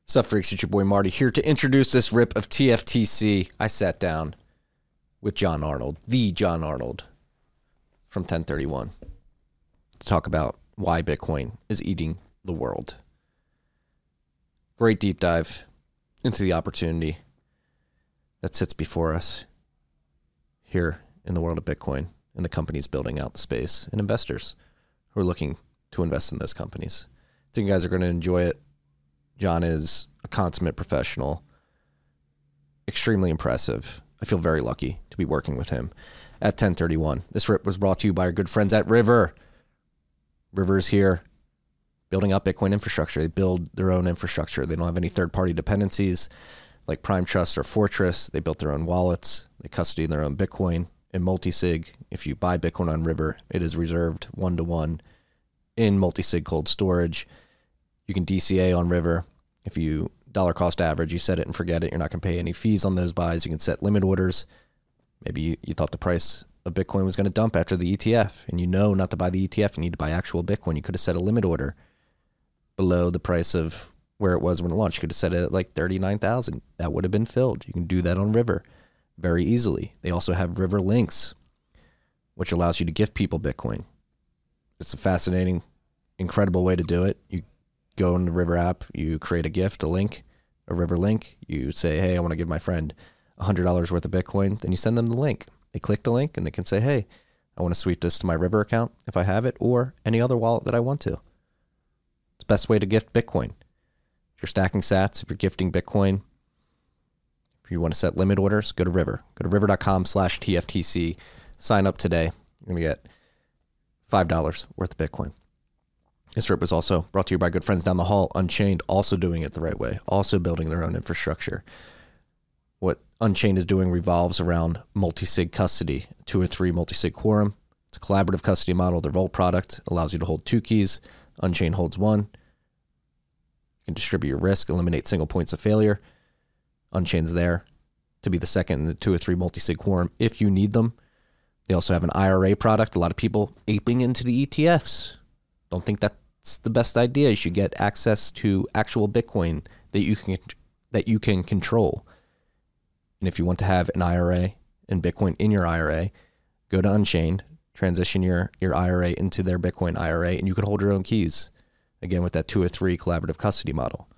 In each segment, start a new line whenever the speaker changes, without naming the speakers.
Sup, freaks? It's your boy Marty here to introduce this rip of TFTC. I sat down with John Arnold, the John Arnold from 1031, to talk about why Bitcoin is eating the world. Great deep dive into the opportunity that sits before us here in the world of Bitcoin and the companies building out the space and investors who are looking to invest in those companies. I think you guys are going to enjoy it. John is a consummate professional, extremely impressive. I feel very lucky to be working with him at 1031. This rip was brought to you by our good friends at River. River's here, building up Bitcoin infrastructure. They build their own infrastructure. They don't have any third-party dependencies like Prime Trust or Fortress. They built their own wallets. They custody their own Bitcoin in multisig. If you buy Bitcoin on River, it is reserved one-to-one in multisig cold storage. You can DCA on River. If you dollar cost average, you set it and forget it. You're not going to pay any fees on those buys. You can set limit orders. Maybe you thought the price of Bitcoin was going to dump after the ETF, and you know not to buy the ETF. You need to buy actual Bitcoin. You could have set a limit order below the price of where it was when it launched. You could have set it at like 39,000. That would have been filled. You can do that on River very easily. They also have River Links, which allows you to gift people Bitcoin. It's a fascinating, incredible way to do it. You go in the River app, you create a gift, a link, a River link. You say, hey, I want to give my friend $100 worth of Bitcoin. Then you send them the link. They click the link and they can say, hey, I want to sweep this to my River account if I have it, or any other wallet that I want to. It's the best way to gift Bitcoin. If you're stacking sats, if you're gifting Bitcoin, if you want to set limit orders, go to River. Go to river.com/TFTC. Sign up today. You're going to get $5 worth of Bitcoin. This rip was also brought to you by good friends down the hall, Unchained, also doing it the right way, also building their own infrastructure. What Unchained is doing revolves around multi-sig custody, 2 or 3 multi-sig quorum. It's a collaborative custody model. Their Vault product allows you to hold 2 keys. Unchained holds 1. You can distribute your risk, eliminate single points of failure. Unchained's there to be the second in the 2 or 3 multi-sig quorum if you need them. They also have an IRA product. A lot of people aping into the ETFs. Don't think that's the best idea. You should get access to actual Bitcoin that you can control. And if you want to have an IRA and Bitcoin in your IRA, go to Unchained, transition your IRA into their Bitcoin IRA, and you can hold your own keys. Again, with that 2 or 3 collaborative custody model.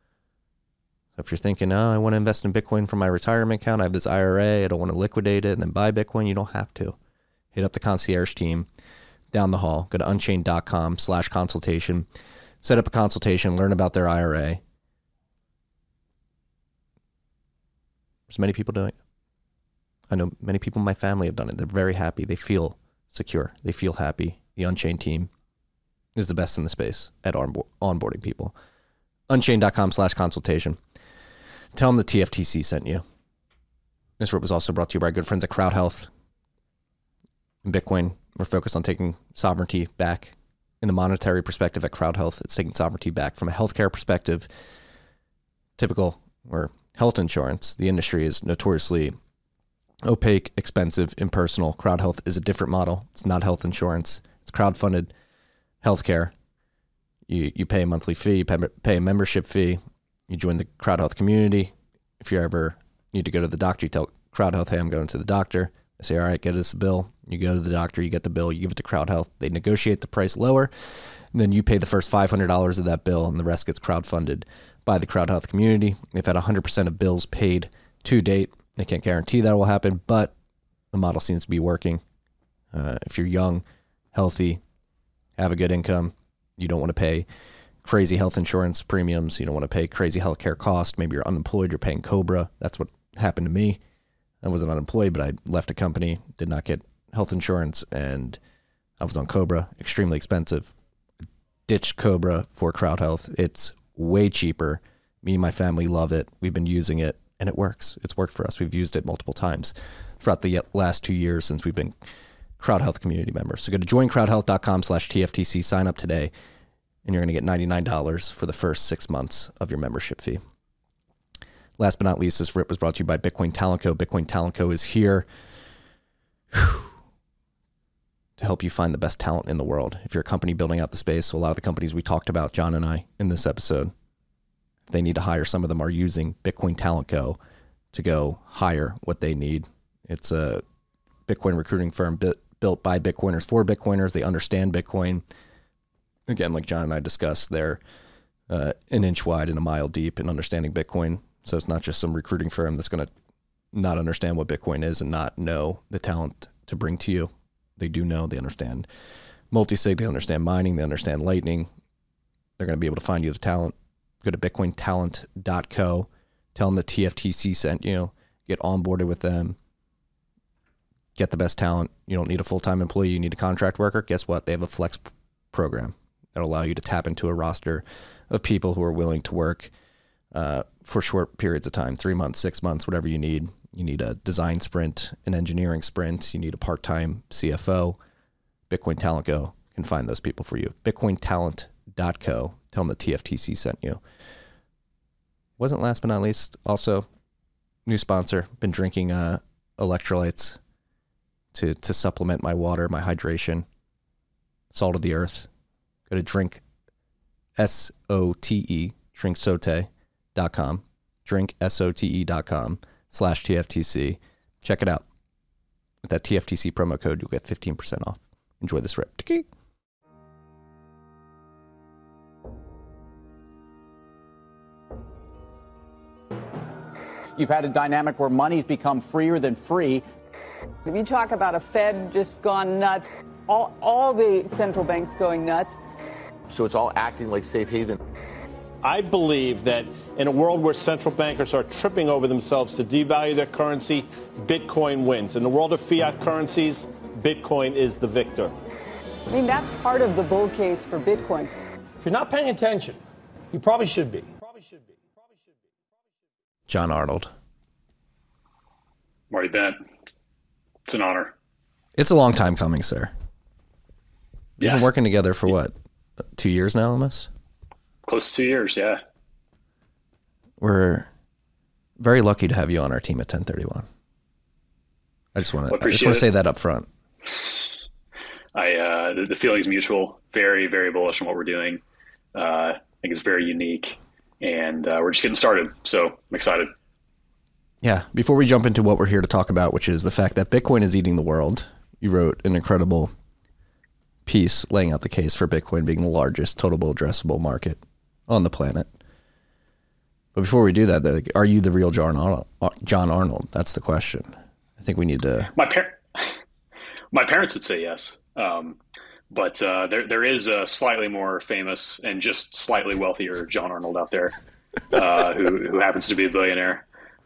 So if you're thinking, oh, I want to invest in Bitcoin for my retirement account, I have this IRA, I don't want to liquidate it and then buy Bitcoin, you don't have to. Hit up the concierge team down the hall. Go to unchained.com/consultation. Set up a consultation, learn about their IRA. There's many people doing it. I know many people in my family have done it. They're very happy. They feel secure. They feel happy. The Unchained team is the best in the space at onboarding people. Unchained.com/consultation. Tell them the TFTC sent you. This rip was also brought to you by our good friends at Crowd Health. In Bitcoin, we're focused on taking sovereignty back. In the monetary perspective at Crowd Health, it's taking sovereignty back. From a healthcare perspective, typical or health insurance, the industry is notoriously opaque, expensive, impersonal. Crowd Health is a different model. It's not health insurance. It's crowd-funded healthcare. You pay a monthly fee, you pay a membership fee. You join the Crowd Health community. If you ever need to go to the doctor, you tell Crowd Health, hey, I'm going to the doctor. They say, all right, get us a bill. You go to the doctor, you get the bill, you give it to Crowd Health. They negotiate the price lower, and then you pay the first $500 of that bill, and the rest gets crowdfunded by the Crowd Health community. They've had 100% of bills paid to date. They can't guarantee that will happen, but the model seems to be working. If you're young, healthy, have a good income, you don't want to pay crazy health insurance premiums, you don't want to pay crazy healthcare costs. Maybe you're unemployed, you're paying Cobra. That's what happened to me. I wasn't unemployed, but I left a company, did not get health insurance, and I was on Cobra, extremely expensive. Ditched Cobra for Crowd Health. It's way cheaper. Me and my family love it. We've been using it, and it works. It's worked for us. We've used it multiple times throughout the last 2 years since we've been Crowd Health community members. So go to joincrowdhealth.com/TFTC, sign up today, and you're going to get $99 for the first 6 months of your membership fee. Last but not least, this rip was brought to you by Bitcoin Talent Co. Bitcoin Talent Co. is here to help you find the best talent in the world. If you're a company building out the space, so a lot of the companies we talked about, John and I, in this episode, they need to hire. Some of them are using Bitcoin Talent Go to go hire what they need. It's a Bitcoin recruiting firm built by Bitcoiners for Bitcoiners. They understand Bitcoin. Again, like John and I discussed, they're an inch wide and a mile deep in understanding Bitcoin. So it's not just some recruiting firm that's going to not understand what Bitcoin is and not know the talent to bring to you. They do know, they understand multi-sig, they understand mining, they understand Lightning. They're going to be able to find you the talent. Go to bitcointalent.co. Tell them the TFTC sent you. Get onboarded with them. Get the best talent. You don't need a full-time employee. You need a contract worker. Guess what? They have a flex program that'll allow you to tap into a roster of people who are willing to work for short periods of time, 3 months, 6 months, whatever you need. You need a design sprint, an engineering sprint. You need a part-time CFO. Bitcoin Talent Go can find those people for you. bitcointalent.co. Tell them the TFTC sent you. Wasn't last but not least, also, new sponsor. Been drinking electrolytes to supplement my water, my hydration. Salt of the earth. Go to drink, S-O-T-E, drinksote.com. drinksote.com/TFTC. Check it out. With that TFTC promo code, you'll get 15% off. Enjoy this rip.
You've had a dynamic where money's become freer than free.
If you talk about a Fed just gone nuts, all the central banks going nuts.
So it's all acting like safe haven.
I believe that in a world where central bankers are tripping over themselves to devalue their currency, Bitcoin wins. In the world of fiat currencies, Bitcoin is the victor.
I mean, that's part of the bull case for Bitcoin.
If you're not paying attention, you probably should be.
John Arnold.
Marty Bent. It's an honor.
It's a long time coming, sir. We've been working together for what? 2 years now, almost?
Close to 2 years, yeah.
We're very lucky to have you on our team at 1031. I just want to say that up front.
The feeling's mutual. Very, very bullish on what we're doing. I think it's very unique, and we're just getting started. So I'm excited.
Yeah. Before we jump into what we're here to talk about, which is the fact that Bitcoin is eating the world, you wrote an incredible piece laying out the case for Bitcoin being the largest total addressable market on the planet. But before we do that, are you the real John Arnold? That's the question. I think we need to.
My parents would say yes, but there is a slightly more famous and just slightly wealthier John Arnold out there who happens to be a billionaire.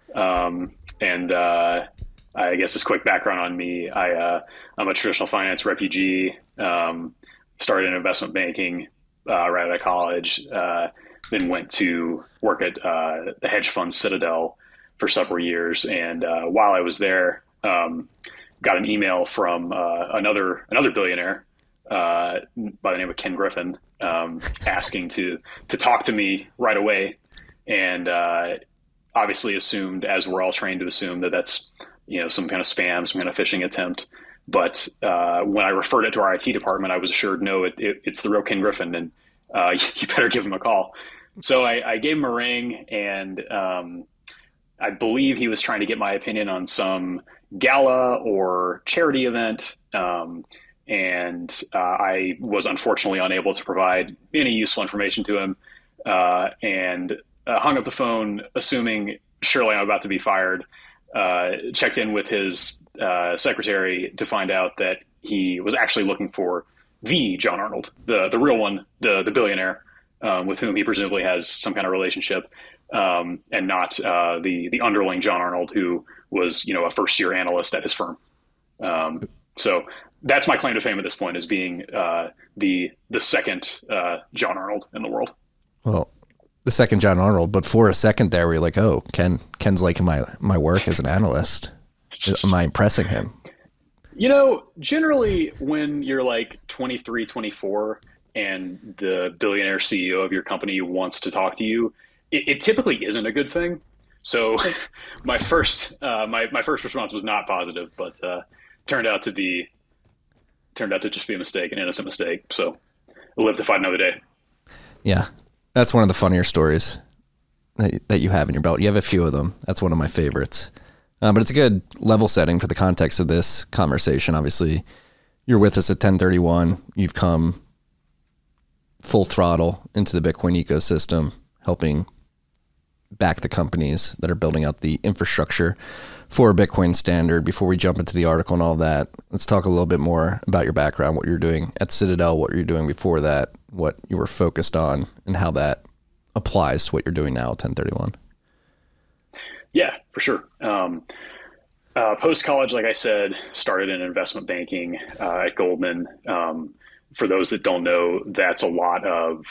I guess this quick background on me: I'm a traditional finance refugee. Started in investment banking right out of college. Then went to work at the hedge fund Citadel for several years. And while I was there, got an email from another billionaire by the name of Ken Griffin, asking to talk to me right away. And obviously assumed, as we're all trained to assume, that that's some kind of spam, some kind of phishing attempt. But when I referred it to our IT department, I was assured, no, it's the real Ken Griffin, and you better give him a call. So I gave him a ring, and I believe he was trying to get my opinion on some gala or charity event. And I was unfortunately unable to provide any useful information to him, and hung up the phone, assuming surely I'm about to be fired. Checked in with his secretary to find out that he was actually looking for the John Arnold, the real one, the billionaire, with whom he presumably has some kind of relationship, and not the underling John Arnold, who was a first-year analyst at his firm. So that's my claim to fame at this point, as being the second John Arnold in the world. Well,
the second John Arnold, but for a second there, we were like, oh, Ken's liking my work as an analyst. Am I impressing him?
Generally when you're like 23, 24 and the billionaire CEO of your company wants to talk to you, it typically isn't a good thing. So my first response was not positive, but turned out to just be a mistake, an innocent mistake. So I'll live to fight another day.
Yeah. That's one of the funnier stories that you have in your belt. You have a few of them. That's one of my favorites. But it's a good level setting for the context of this conversation. Obviously, you're with us at 1031. You've come full throttle into the Bitcoin ecosystem, helping back the companies that are building out the infrastructure for a Bitcoin standard. Before we jump into the article and all that, let's talk a little bit more about your background, what you're doing at Citadel, what you're doing before that, what you were focused on, and how that applies to what you're doing now at 1031.
Yeah, for sure. Post-college, like I said, started in investment banking at Goldman. For those that don't know, that's a lot of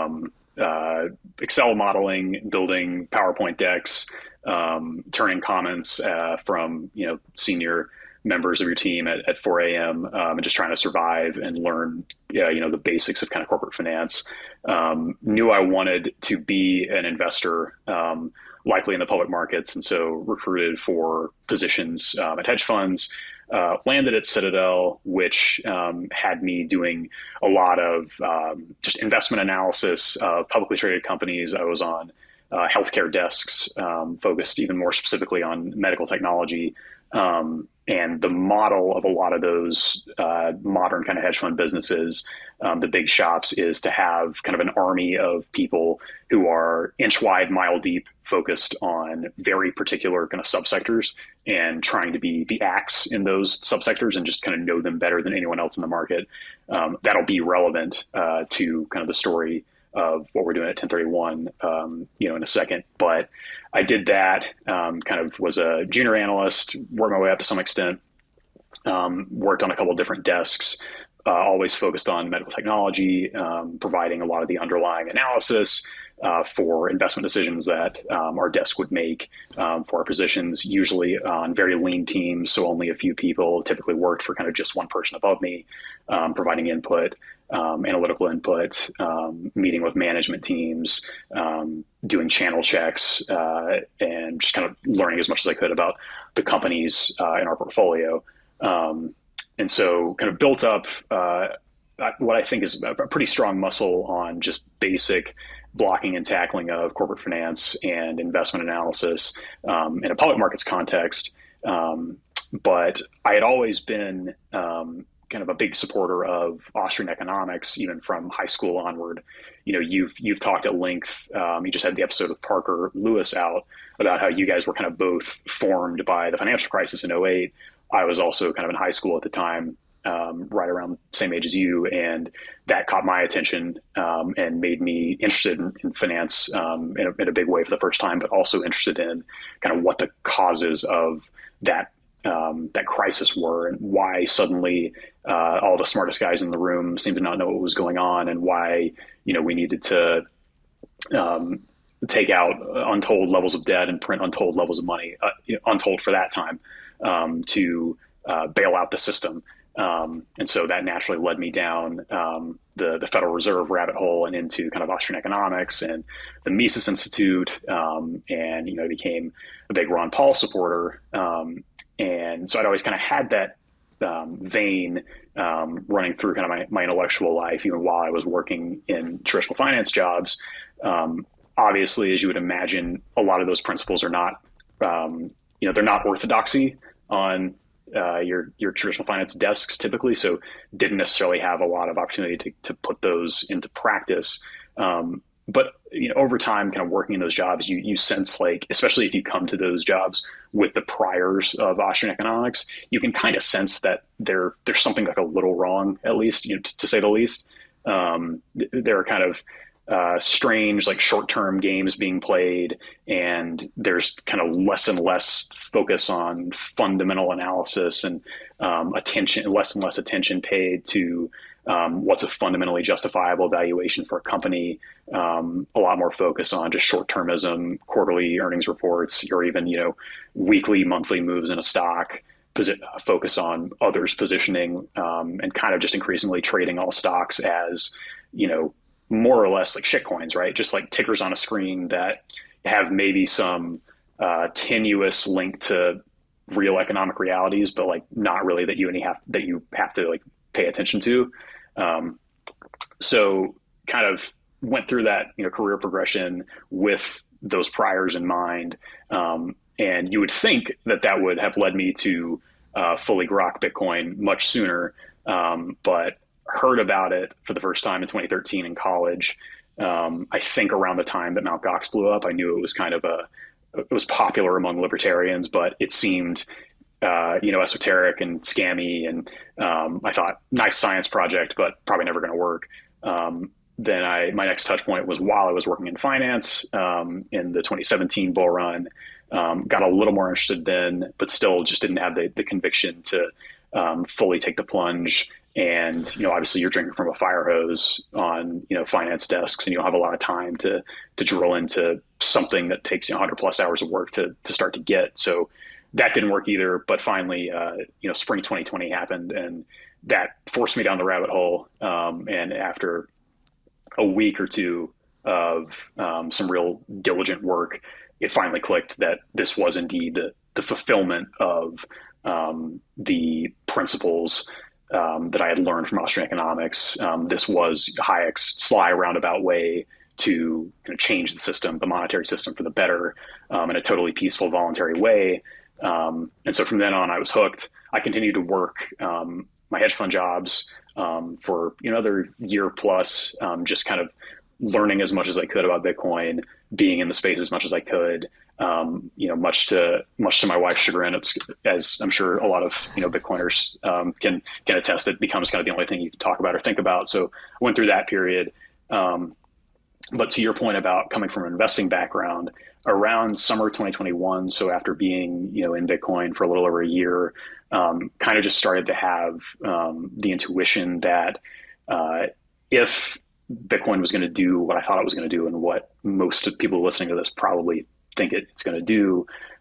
Excel modeling, building PowerPoint decks, turning comments from senior members of your team at 4 a.m. And just trying to survive and learn the basics of kind of corporate finance. Knew I wanted to be an investor, likely in the public markets, and so recruited for positions at hedge funds. Landed at Citadel, which had me doing a lot of just investment analysis of publicly traded companies. I was on healthcare desks, focused even more specifically on medical technology. And the model of a lot of those modern kind of hedge fund businesses, the big shops, is to have kind of an army of people who are inch wide, mile deep, focused on very particular kind of subsectors and trying to be the axe in those subsectors and just kind of know them better than anyone else in the market. That'll be relevant to kind of the story of what we're doing at 1031, in a second. But I did that, kind of was a junior analyst, worked my way up to some extent, worked on a couple of different desks, always focused on medical technology, providing a lot of the underlying analysis for investment decisions that our desk would make for our positions, usually on very lean teams. So only a few people, typically worked for kind of just one person above me, providing input, analytical input, meeting with management teams, doing channel checks, and just kind of learning as much as I could about the companies in our portfolio. And so kind of built up what I think is a pretty strong muscle on just basic blocking and tackling of corporate finance and investment analysis in a public markets context. But I had always been kind of a big supporter of Austrian economics, even from high school onward. You've talked at length. You just had the episode with Parker Lewis out about how you guys were kind of both formed by the financial crisis in 2008. I was also kind of in high school at the time, right around the same age as you, and that caught my attention and made me interested in finance in a big way for the first time, but also interested in kind of what the causes of that crisis were and why suddenly all the smartest guys in the room seemed to not know what was going on, and why we needed to take out untold levels of debt and print untold levels of money, untold for that time, to bail out the system. And so that naturally led me down the Federal Reserve rabbit hole and into kind of Austrian economics and the Mises Institute, and I became a big Ron Paul supporter. And so I'd always kind of had that vein running through kind of my intellectual life, even while I was working in traditional finance jobs. Obviously, as you would imagine, a lot of those principles are not, they're not orthodoxy on your traditional finance desks typically, so didn't necessarily have a lot of opportunity to put those into practice. But over time, kind of working in those jobs, you sense, like, especially if you come to those jobs with the priors of Austrian economics, you can kind of sense that there's something like a little wrong, at least, to say the least. There are kind of strange, like, short-term games being played, and there's kind of less and less focus on fundamental analysis and less and less attention paid to what's a fundamentally justifiable valuation for a company. A lot more focus on just short-termism, quarterly earnings reports, or even weekly, monthly moves in a stock. Focus on others' positioning, and kind of just increasingly trading all stocks as more or less like shitcoins, right? Just like tickers on a screen that have maybe some tenuous link to real economic realities, but like not really that you have to like pay attention to. So kind of went through that career progression with those priors in mind. And you would think that that would have led me to fully grok Bitcoin much sooner, but heard about it for the first time in 2013 in college. I think around the time that Mt. Gox blew up. I knew it was kind of it was popular among libertarians, but it seemed esoteric and scammy, and I thought, nice science project, but probably never going to work. Then my next touch point was while I was working in finance in the 2017 bull run. Got a little more interested then, but still just didn't have the conviction to fully take the plunge. And, obviously you're drinking from a fire hose on, finance desks, and you don't have a lot of time to drill into something that takes 100 plus hours of work to start to get. So that didn't work either. But finally, spring 2020 happened, and that forced me down the rabbit hole. And after a week or two of some real diligent work, it finally clicked that this was indeed the fulfillment of the principles that I had learned from Austrian economics. This was Hayek's sly roundabout way to change the system, the monetary system, for the better in a totally peaceful, voluntary way. And so from then on, I was hooked. I continued to work my hedge fund jobs for another year plus, just kind of learning as much as I could about Bitcoin, being in the space as much as I could. Much to my wife's chagrin, as I'm sure a lot of Bitcoiners can attest, it becomes kind of the only thing you can talk about or think about. So I went through that period. But to your point about coming from an investing background, around summer 2021, so after being in Bitcoin for a little over a year, kind of just started to have the intuition that if Bitcoin was going to do what I thought it was going to do, and what most of people listening to this probably think it's going to do,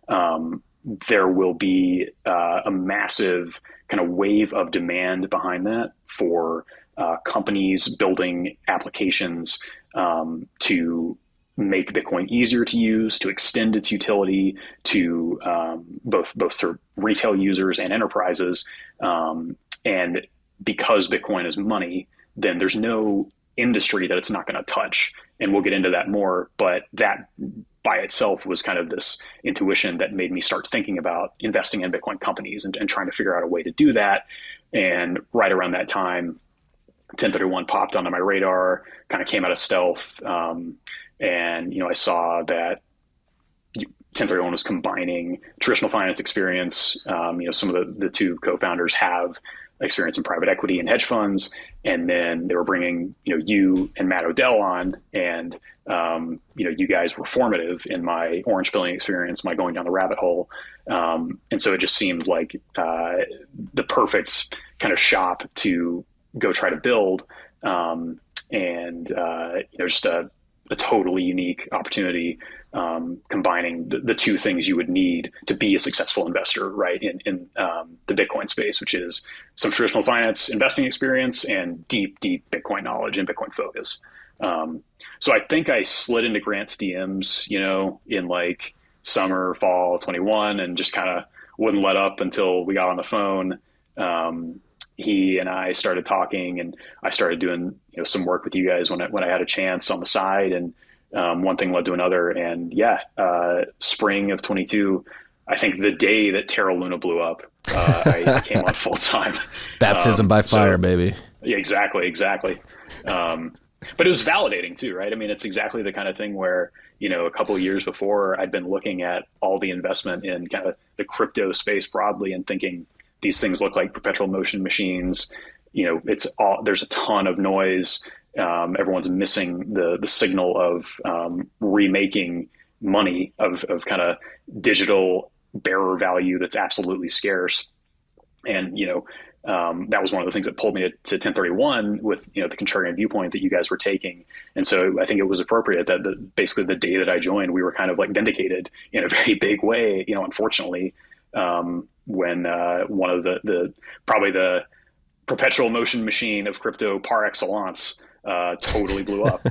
there will be a massive kind of wave of demand behind that for companies building applications to make Bitcoin easier to use, to extend its utility to both for retail users and enterprises. And because Bitcoin is money, then there's no industry that it's not going to touch. And we'll get into that more, but that by itself was kind of this intuition that made me start thinking about investing in Bitcoin companies and trying to figure out a way to do that. And right around that time, 1031 popped onto my radar, kind of came out of stealth. And I saw that 1031 was combining traditional finance experience. Some of the two co-founders have experience in private equity and hedge funds. And then they were bringing, you and Matt Odell on, and, you guys were formative in my orange pilling experience, my going down the rabbit hole. And so it just seemed like the perfect kind of shop to go try to build. Just a totally unique opportunity, combining the two things you would need to be a successful investor, right? In the Bitcoin space, which is some traditional finance investing experience and deep Bitcoin knowledge and Bitcoin focus. So I think I slid into Grant's DMs, in like summer, fall 21, and just kind of wouldn't let up until we got on the phone. He and I started talking, and I started doing some work with you guys when I had a chance on the side, and one thing led to another. And spring of 22, I think the day that Terra Luna blew up, I came on full time.
Baptism by fire, baby.
Yeah, exactly. But it was validating too, right? I mean, it's exactly the kind of thing where, a couple of years before, I'd been looking at all the investment in kind of the crypto space broadly and thinking, these things look like perpetual motion machines. There's a ton of noise. Everyone's missing the signal of remaking money of kind of digital bearer value that's absolutely scarce. And, that was one of the things that pulled me to 1031 with, the contrarian viewpoint that you guys were taking. And so I think it was appropriate that basically the day that I joined, we were kind of like vindicated in a very big way, unfortunately, when one of probably the perpetual motion machine of crypto par excellence totally blew up.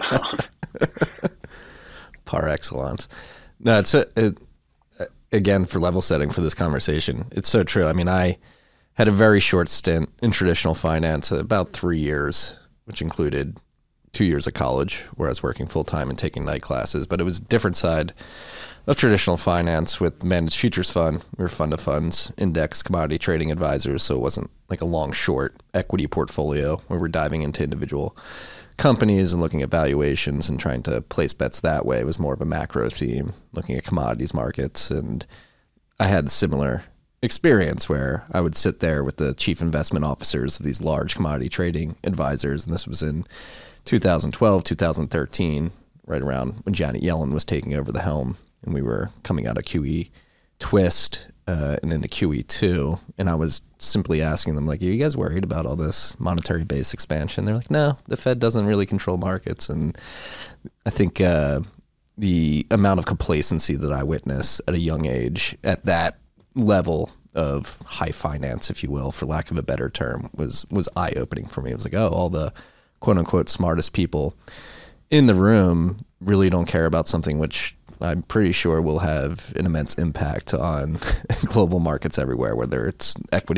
Par excellence. No, it's again, for level setting for this conversation, it's so true. I mean, I had a very short stint in traditional finance, about 3 years, which included 2 2 years of college where I was working full time and taking night classes, but it was a different side of traditional finance with managed futures fund. We were fund of funds, index commodity trading advisors. So it wasn't like a long short equity portfolio where we're diving into individual companies and looking at valuations and trying to place bets that way. It was more of a macro theme, looking at commodities markets. And I had a similar experience where I would sit there with the chief investment officers of these large commodity trading advisors. And this was in 2012, 2013, right around when Janet Yellen was taking over the helm. And we were coming out of QE twist and into QE2. And I was simply asking them, like, are you guys worried about all this monetary base expansion? They're like, no, the Fed doesn't really control markets. And I think the amount of complacency that I witnessed at a young age at that level of high finance, if you will, for lack of a better term, was eye-opening for me. It was like, oh, all the quote-unquote smartest people in the room really don't care about something which I'm pretty sure will have an immense impact on global markets everywhere, whether it's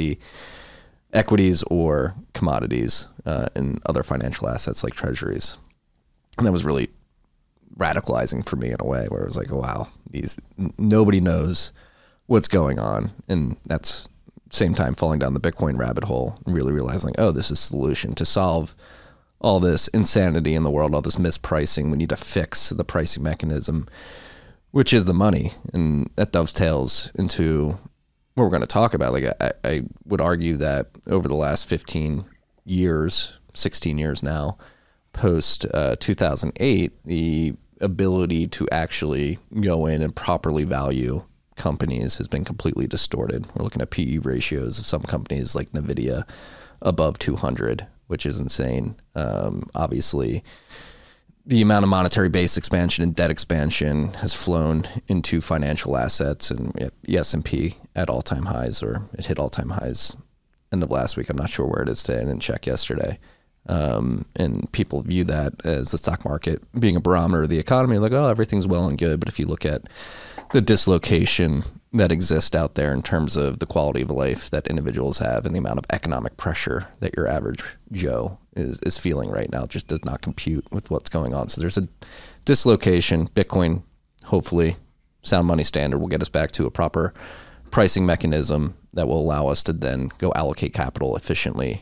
equities or commodities and other financial assets like treasuries. And that was really radicalizing for me in a way where it was like, oh, wow, nobody knows what's going on. And that's same time falling down the Bitcoin rabbit hole and really realizing, oh, this is a solution to solve all this insanity in the world, all this mispricing. We need to fix the pricing mechanism, which is the money. And that dovetails into what we're going to talk about. Like I would argue that over the last 15 years, 16 years now, post 2008, the ability to actually go in and properly value companies has been completely distorted. We're looking at PE ratios of some companies like NVIDIA above 200, which is insane. Obviously, the amount of monetary base expansion and debt expansion has flown into financial assets, and the S&P at all-time highs, or it hit all-time highs end of last week. I'm not sure where it is today. I didn't check yesterday. And people view that as the stock market being a barometer of the economy. Like, oh, everything's well and good. But if you look at the dislocation that exists out there in terms of the quality of life that individuals have and the amount of economic pressure that your average Joe is feeling right now, it just does not compute with what's going on. So there's a dislocation. Bitcoin, hopefully, sound money standard will get us back to a proper pricing mechanism that will allow us to then go allocate capital efficiently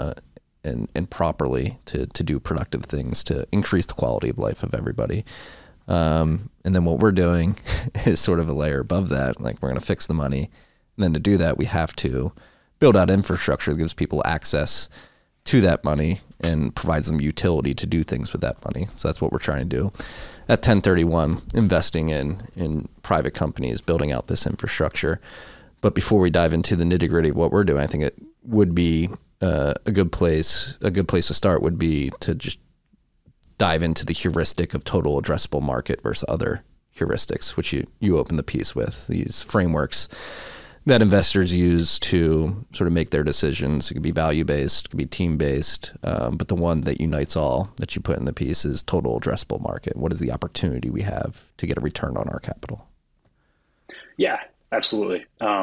and properly to do productive things to increase the quality of life of everybody. And then what we're doing is sort of a layer above that. Like, we're going to fix the money. And then to do that, we have to build out infrastructure that gives people access to that money and provides them utility to do things with that money. So that's what we're trying to do at 1031, investing in private companies, building out this infrastructure. But before we dive into the nitty gritty of what we're doing, I think it would be a good place to start would be to just dive into the heuristic of total addressable market versus other heuristics, which you open the piece with, these frameworks that investors use to sort of make their decisions. It could be value-based, it could be team-based, but the one that unites all that you put in the piece is total addressable market. What is the opportunity we have to get a return on our capital?
Yeah, absolutely.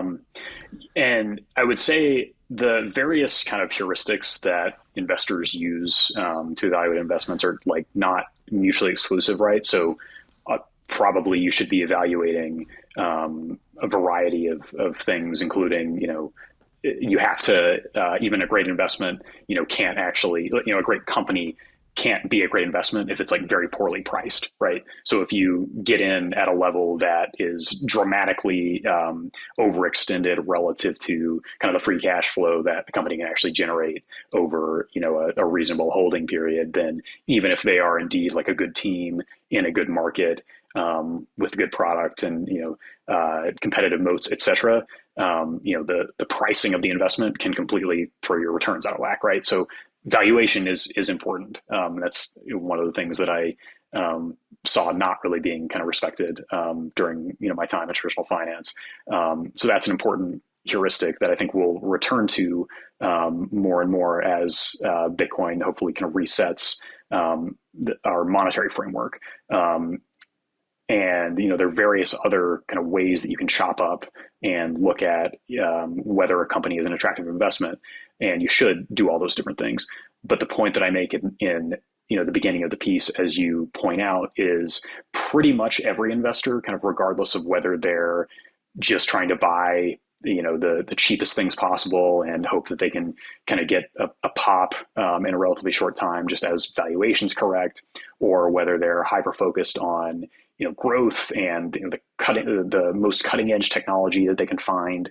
And I would say the various kind of heuristics that investors use to evaluate investments are like not mutually exclusive, right? So probably you should be evaluating a variety of things, including, you have to, even a great investment, can't actually, a great company can't be a great investment if it's like very poorly priced, right? So if you get in at a level that is dramatically overextended relative to kind of the free cash flow that the company can actually generate over, a reasonable holding period, then even if they are indeed like a good team in a good market with good product and, competitive moats, et cetera, the pricing of the investment can completely throw your returns out of whack, right? So valuation is important. That's one of the things that I saw not really being kind of respected during my time in traditional finance. So that's an important heuristic that I think we'll return to more and more as Bitcoin hopefully kind of resets our monetary framework. And there are various other kind of ways that you can chop up and look at whether a company is an attractive investment. And you should do all those different things. But the point that I make in the beginning of the piece, as you point out, is pretty much every investor, kind of regardless of whether they're just trying to buy, the cheapest things possible and hope that they can kind of get a pop in a relatively short time, just as valuation's correct, or whether they're hyper focused on, growth and the most cutting edge technology that they can find,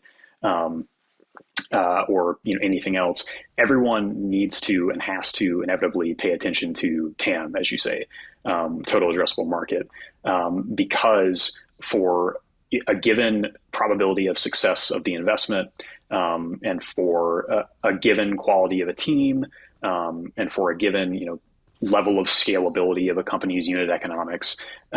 or anything else. Everyone needs to and has to inevitably pay attention to TAM, as you say, total addressable market, because for a given probability of success of the investment, and for a given quality of a team, and for a given level of scalability of a company's unit economics,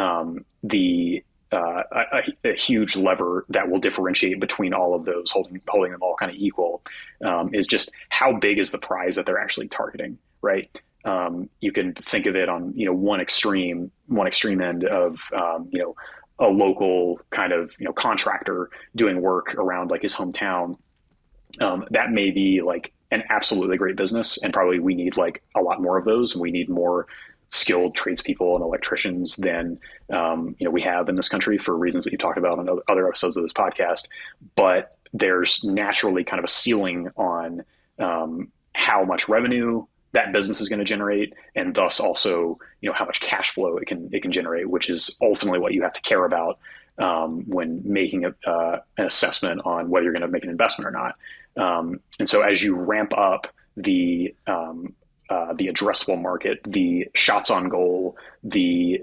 a huge lever that will differentiate between all of those, holding them all kind of equal, is just how big is the prize that they're actually targeting, right? You can think of it on one extreme end of a local kind of contractor doing work around like his hometown. That may be like an absolutely great business, and probably we need like a lot more of those, and we need more skilled tradespeople and electricians than we have in this country for reasons that you talked about on other episodes of this podcast. But there's naturally kind of a ceiling on how much revenue that business is going to generate, and thus also how much cash flow it can generate, which is ultimately what you have to care about when making an assessment on whether you're going to make an investment or not. And so as you ramp up the addressable market, the shots on goal, the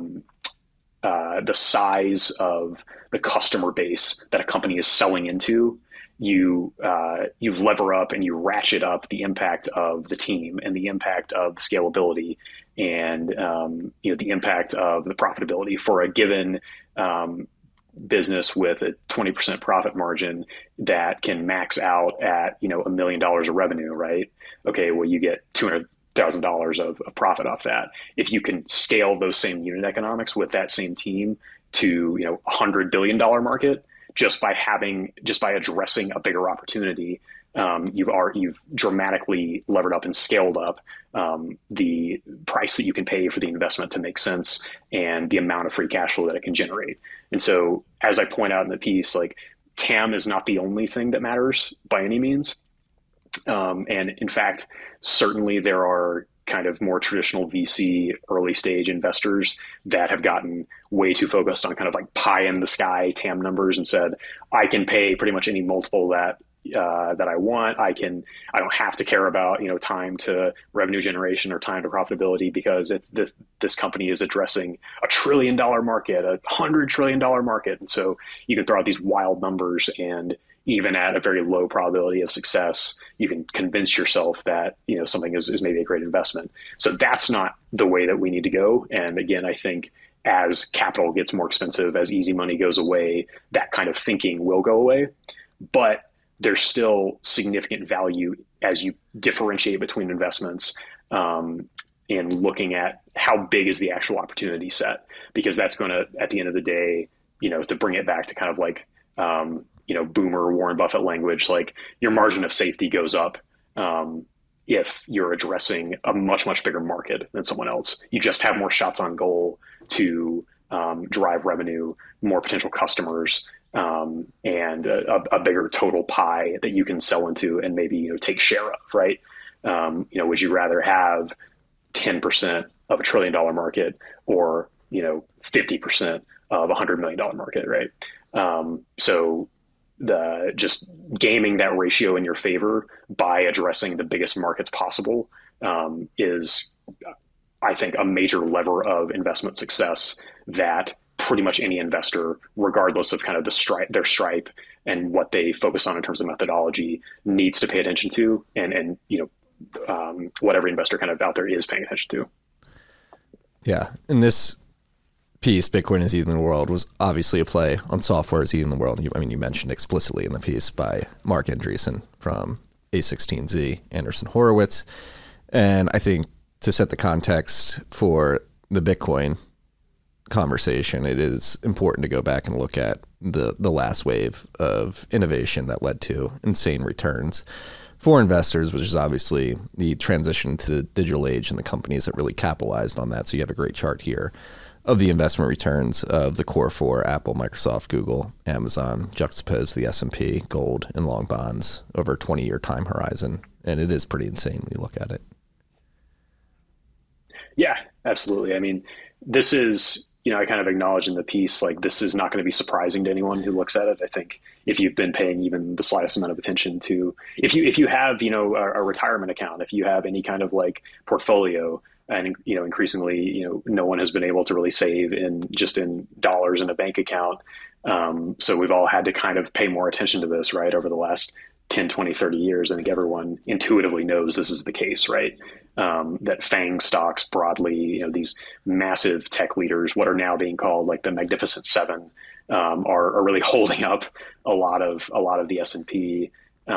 size of the customer base that a company is selling into, you lever up and you ratchet up the impact of the team and the impact of the scalability and the impact of the profitability for a given business with a 20% profit margin that can max out at $1 million of revenue, right? Okay, well, you get $200,000 of profit off that. If you can scale those same unit economics with that same team to $100 billion market, just by addressing a bigger opportunity, you've dramatically levered up and scaled up the price that you can pay for the investment to make sense and the amount of free cash flow that it can generate. And so, as I point out in the piece, like TAM is not the only thing that matters by any means. And in fact, certainly there are kind of more traditional VC early stage investors that have gotten way too focused on kind of like pie in the sky TAM numbers and said, I can pay pretty much any multiple that I want. I don't have to care about, time to revenue generation or time to profitability, because this company is addressing $1 trillion market, $100 trillion market. And so you can throw out these wild numbers, and even at a very low probability of success, you can convince yourself that, something is maybe a great investment. So that's not the way that we need to go. And again, I think as capital gets more expensive, as easy money goes away, that kind of thinking will go away. But there's still significant value as you differentiate between investments, in looking at how big is the actual opportunity set, because that's going to, at the end of the day, to bring it back to kind of like, boomer Warren Buffett language, like your margin of safety goes up if you're addressing a much, much bigger market than someone else. You just have more shots on goal to drive revenue, more potential customers, and a bigger total pie that you can sell into and maybe take share of, right? Would you rather have 10% of $1 trillion market or 50% of $100 million market, right? So just gaming that ratio in your favor by addressing the biggest markets possible is, I think, a major lever of investment success that pretty much any investor, regardless of kind of their stripe and what they focus on in terms of methodology, needs to pay attention to, and what every investor kind of out there is paying attention to. Yeah. In this piece, Bitcoin is Eating the World was obviously a play on software is Eating the World. You mentioned explicitly in the piece by Mark Andreessen from A16Z, Anderson Horowitz. And I think to set the context for the Bitcoin conversation, it is important to go back and look at the last wave of innovation that led to insane returns
for investors, which is obviously the transition to the digital age and the companies that really capitalized on that. So you have a great chart here of the investment returns of the core four: Apple, Microsoft, Google, Amazon, juxtaposed to the S&P, gold, and long bonds over a 20-year time horizon. And it is pretty insane when you look at it.
Yeah, absolutely. I mean, this is, I kind of acknowledge in the piece, like, this is not going to be surprising to anyone who looks at it. I think if you've been paying even the slightest amount of attention to, if you have, a retirement account, if you have any kind of like portfolio, and, increasingly, no one has been able to really save in dollars in a bank account. So we've all had to kind of pay more attention to this, right, over the last 10, 20, 30 years. I think everyone intuitively knows this is the case, right? That FANG stocks broadly, these massive tech leaders, what are now being called like the Magnificent Seven, are really holding up a lot of the S&P,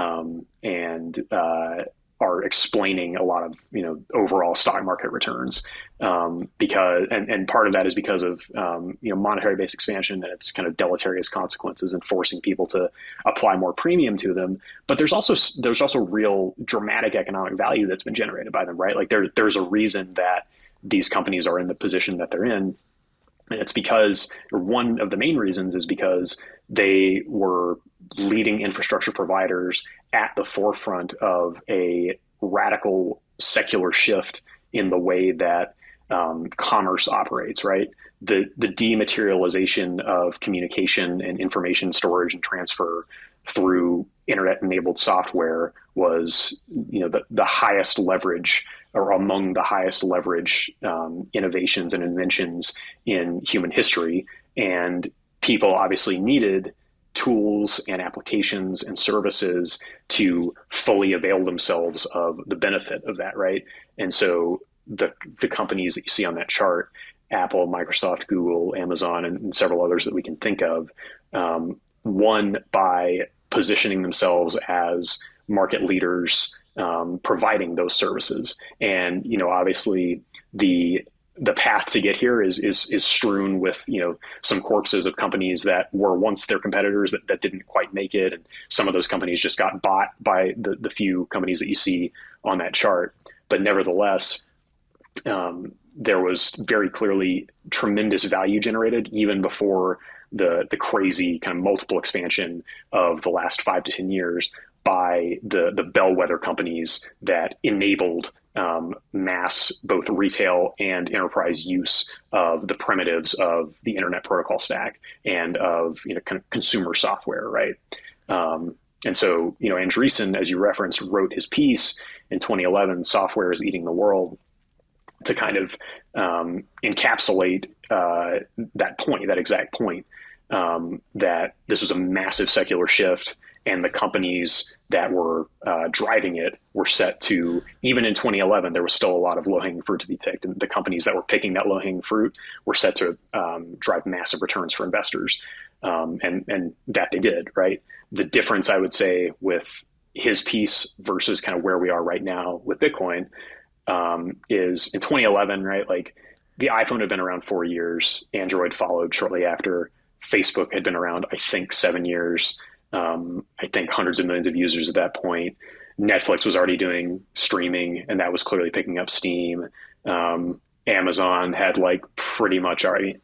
and are explaining a lot of overall stock market returns, because and part of that is because of monetary base expansion and its kind of deleterious consequences and forcing people to apply more premium to them. But there's also real dramatic economic value that's been generated by them, right? Like there's a reason that these companies are in the position that they're in. And it's because, or one of the main reasons is because they were leading infrastructure providers at the forefront of a radical secular shift in the way that commerce operates, right? The dematerialization of communication and information storage and transfer through internet-enabled software was, the highest leverage, or among the highest leverage innovations and inventions in human history. And people obviously needed tools and applications and services to fully avail themselves of the benefit of that, right? And so the companies that you see on that chart, Apple, Microsoft, Google, Amazon, and several others that we can think of, won by positioning themselves as market leaders, providing those services. And, obviously the path to get here is strewn with, some corpses of companies that were once their competitors that didn't quite make it. And some of those companies just got bought by the few companies that you see on that chart. But nevertheless, there was very clearly tremendous value generated even before the crazy kind of multiple expansion of the last 5 to 10 years by the bellwether companies that enabled mass, both retail and enterprise use of the primitives of the internet protocol stack and of kind of consumer software, right? And so Andreessen, as you referenced, wrote his piece in 2011, "Software is Eating the World," to kind of encapsulate that point, that exact point, that this was a massive secular shift. And the companies that were driving it were set to, even in 2011, there was still a lot of low-hanging fruit to be picked. And the companies that were picking that low-hanging fruit were set to drive massive returns for investors. And that they did, right? The difference, I would say, with his piece versus kind of where we are right now with Bitcoin is in 2011, right? Like the iPhone had been around 4 years. Android followed shortly after. Facebook had been around, I think, 7 years. I think hundreds of millions of users at that point. Netflix was already doing streaming, and that was clearly picking up steam. Amazon had like pretty much already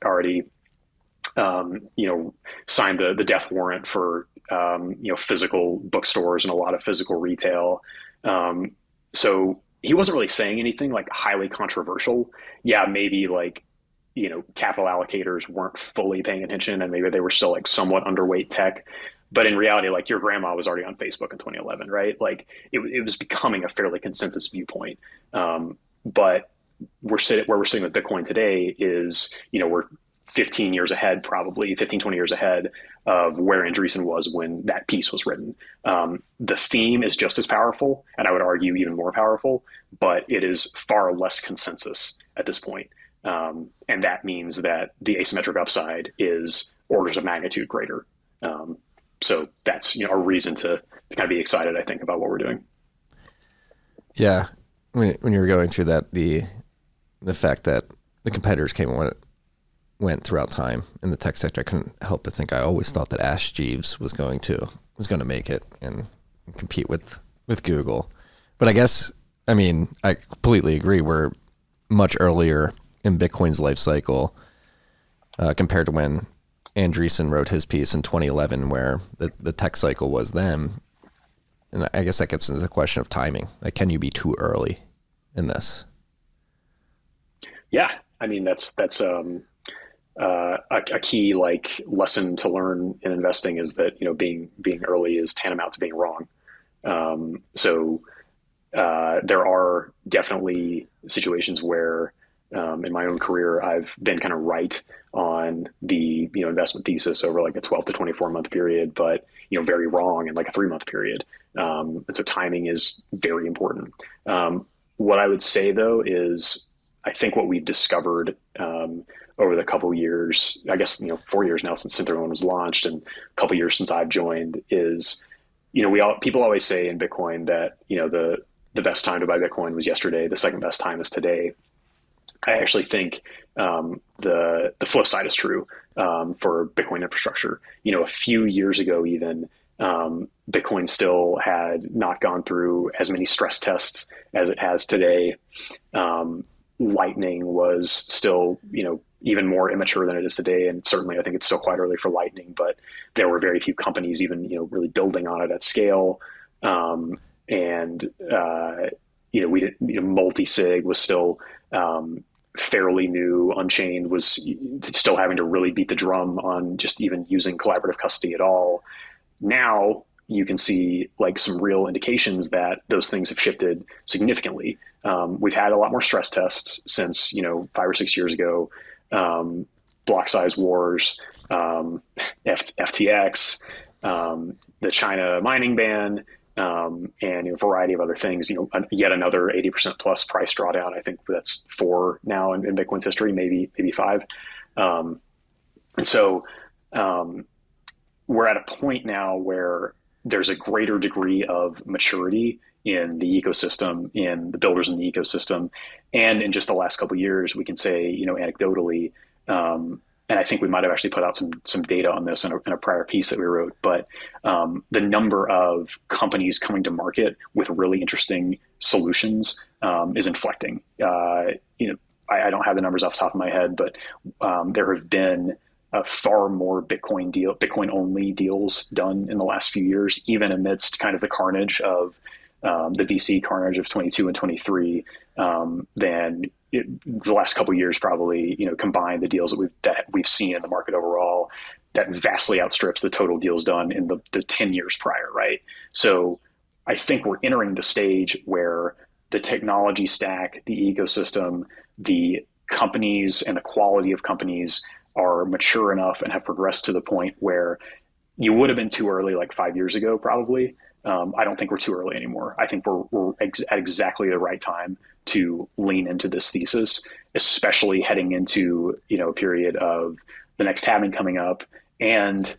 signed the death warrant for physical bookstores and a lot of physical retail. So he wasn't really saying anything like highly controversial. Yeah, maybe like capital allocators weren't fully paying attention, and maybe they were still like somewhat underweight tech. But in reality, like your grandma was already on Facebook in 2011, right? Like it was becoming a fairly consensus viewpoint. But where we're sitting with Bitcoin today is, we're 15 years ahead, probably 15, 20 years ahead of where Andreessen was when that piece was written. The theme is just as powerful, and I would argue even more powerful, but it is far less consensus at this point. And that means that the asymmetric upside is orders of magnitude greater. So that's a reason to kind of be excited, I think, about what we're doing.
Yeah, when you were going through that, the fact that the competitors came and went throughout time in the tech sector, I couldn't help but think I always thought that Ash Jeeves was going to make it and compete with with Google. But I guess, I mean, I completely agree. We're much earlier in Bitcoin's life cycle compared to when Andreessen wrote his piece in 2011, where the tech cycle was then. And I guess that gets into the question of timing. Like, can you be too early in this?
Yeah, I mean, that's a key like lesson to learn in investing is that, you know, being early is tantamount to being wrong. So there are definitely situations where in my own career I've been kind of right on the, you know, investment thesis over like a 12 to 24 month period, but, you know, very wrong in like a 3 month period. And so timing is very important. What I would say though is I think what we've discovered over the couple of years, I guess, you know, 4 years now since Synth 1 was launched and a couple of years since I've joined is, you know, people always say in Bitcoin that, you know, the best time to buy Bitcoin was yesterday. The second best time is today. I actually think the flip side is true for Bitcoin infrastructure. You know, a few years ago, even Bitcoin still had not gone through as many stress tests as it has today. Lightning was still, you know, even more immature than it is today. And certainly I think it's still quite early for Lightning, but there were very few companies even, you know, really building on it at scale. You know, we did, you know, multi-sig was still fairly new. Unchained was still having to really beat the drum on just even using collaborative custody at all. Now you can see like some real indications that those things have shifted significantly. We've had a lot more stress tests since, you know, 5 or 6 years ago. Block size wars, FTX, the China mining ban, and a variety of other things. You know, yet another 80% plus price drawdown. I think that's 4 now in Bitcoin's history, maybe 5. And so we're at a point now where there's a greater degree of maturity in the ecosystem, in the builders in the ecosystem. And in just the last couple of years, we can say, you know, anecdotally, and I think we might have actually put out some data on this in a prior piece that we wrote, but the number of companies coming to market with really interesting solutions is inflecting. You know, I don't have the numbers off the top of my head, but there have been far more Bitcoin only deals done in the last few years, even amidst kind of the carnage of the VC carnage of 22 and 23, than the last couple of years probably, you know, combined the deals that we've seen in the market overall, that vastly outstrips the total deals done in the 10 years prior, right? So I think we're entering the stage where the technology stack, the ecosystem, the companies and the quality of companies are mature enough and have progressed to the point where you would have been too early like 5 years ago, probably. I don't think we're too early anymore. I think we're at exactly the right time to lean into this thesis, especially heading into, you know, a period of the next halving coming up and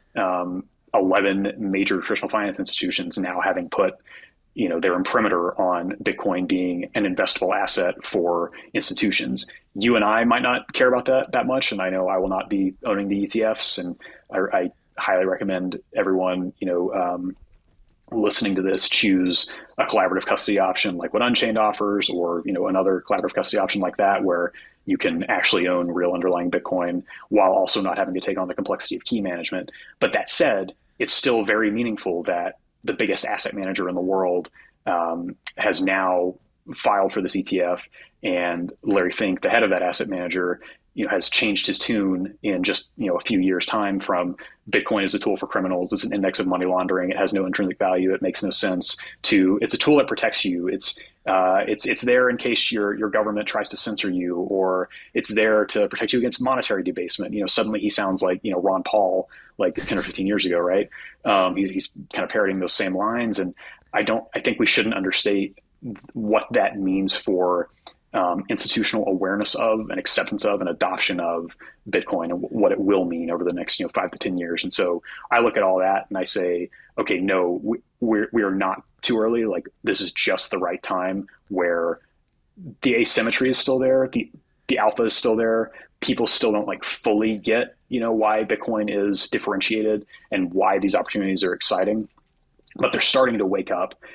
11 major traditional finance institutions now having put, you know, their imprimatur on Bitcoin being an investable asset for institutions. You and I might not care about that much, and I know I will not be owning the ETFs, and I highly recommend everyone, you know, listening to this choose a collaborative custody option like what Unchained offers, or, you know, another collaborative custody option like that, where you can actually own real underlying Bitcoin while also not having to take on the complexity of key management. But that said, it's still very meaningful that the biggest asset manager in the world has now filed for this ETF, and Larry Fink, the head of that asset manager, you know, has changed his tune in just, you know, a few years' time from Bitcoin is a tool for criminals, it's an index of money laundering, it has no intrinsic value, it makes no sense, to it's a tool that protects you. It's there in case your government tries to censor you, or it's there to protect you against monetary debasement. You know, suddenly he sounds like, you know, Ron Paul like 10 or 15 years ago, right? He's kind of parroting those same lines, and I think we shouldn't understate what that means for institutional awareness of and acceptance of and adoption of Bitcoin, and what it will mean over the next, you know, 5 to 10 years. And so I look at all that and I say, okay, no, we are not too early. Like, this is just the right time, where the asymmetry is still there, the alpha is still there. People still don't like fully get, you know, why Bitcoin is differentiated and why these opportunities are exciting, but they're starting to wake up.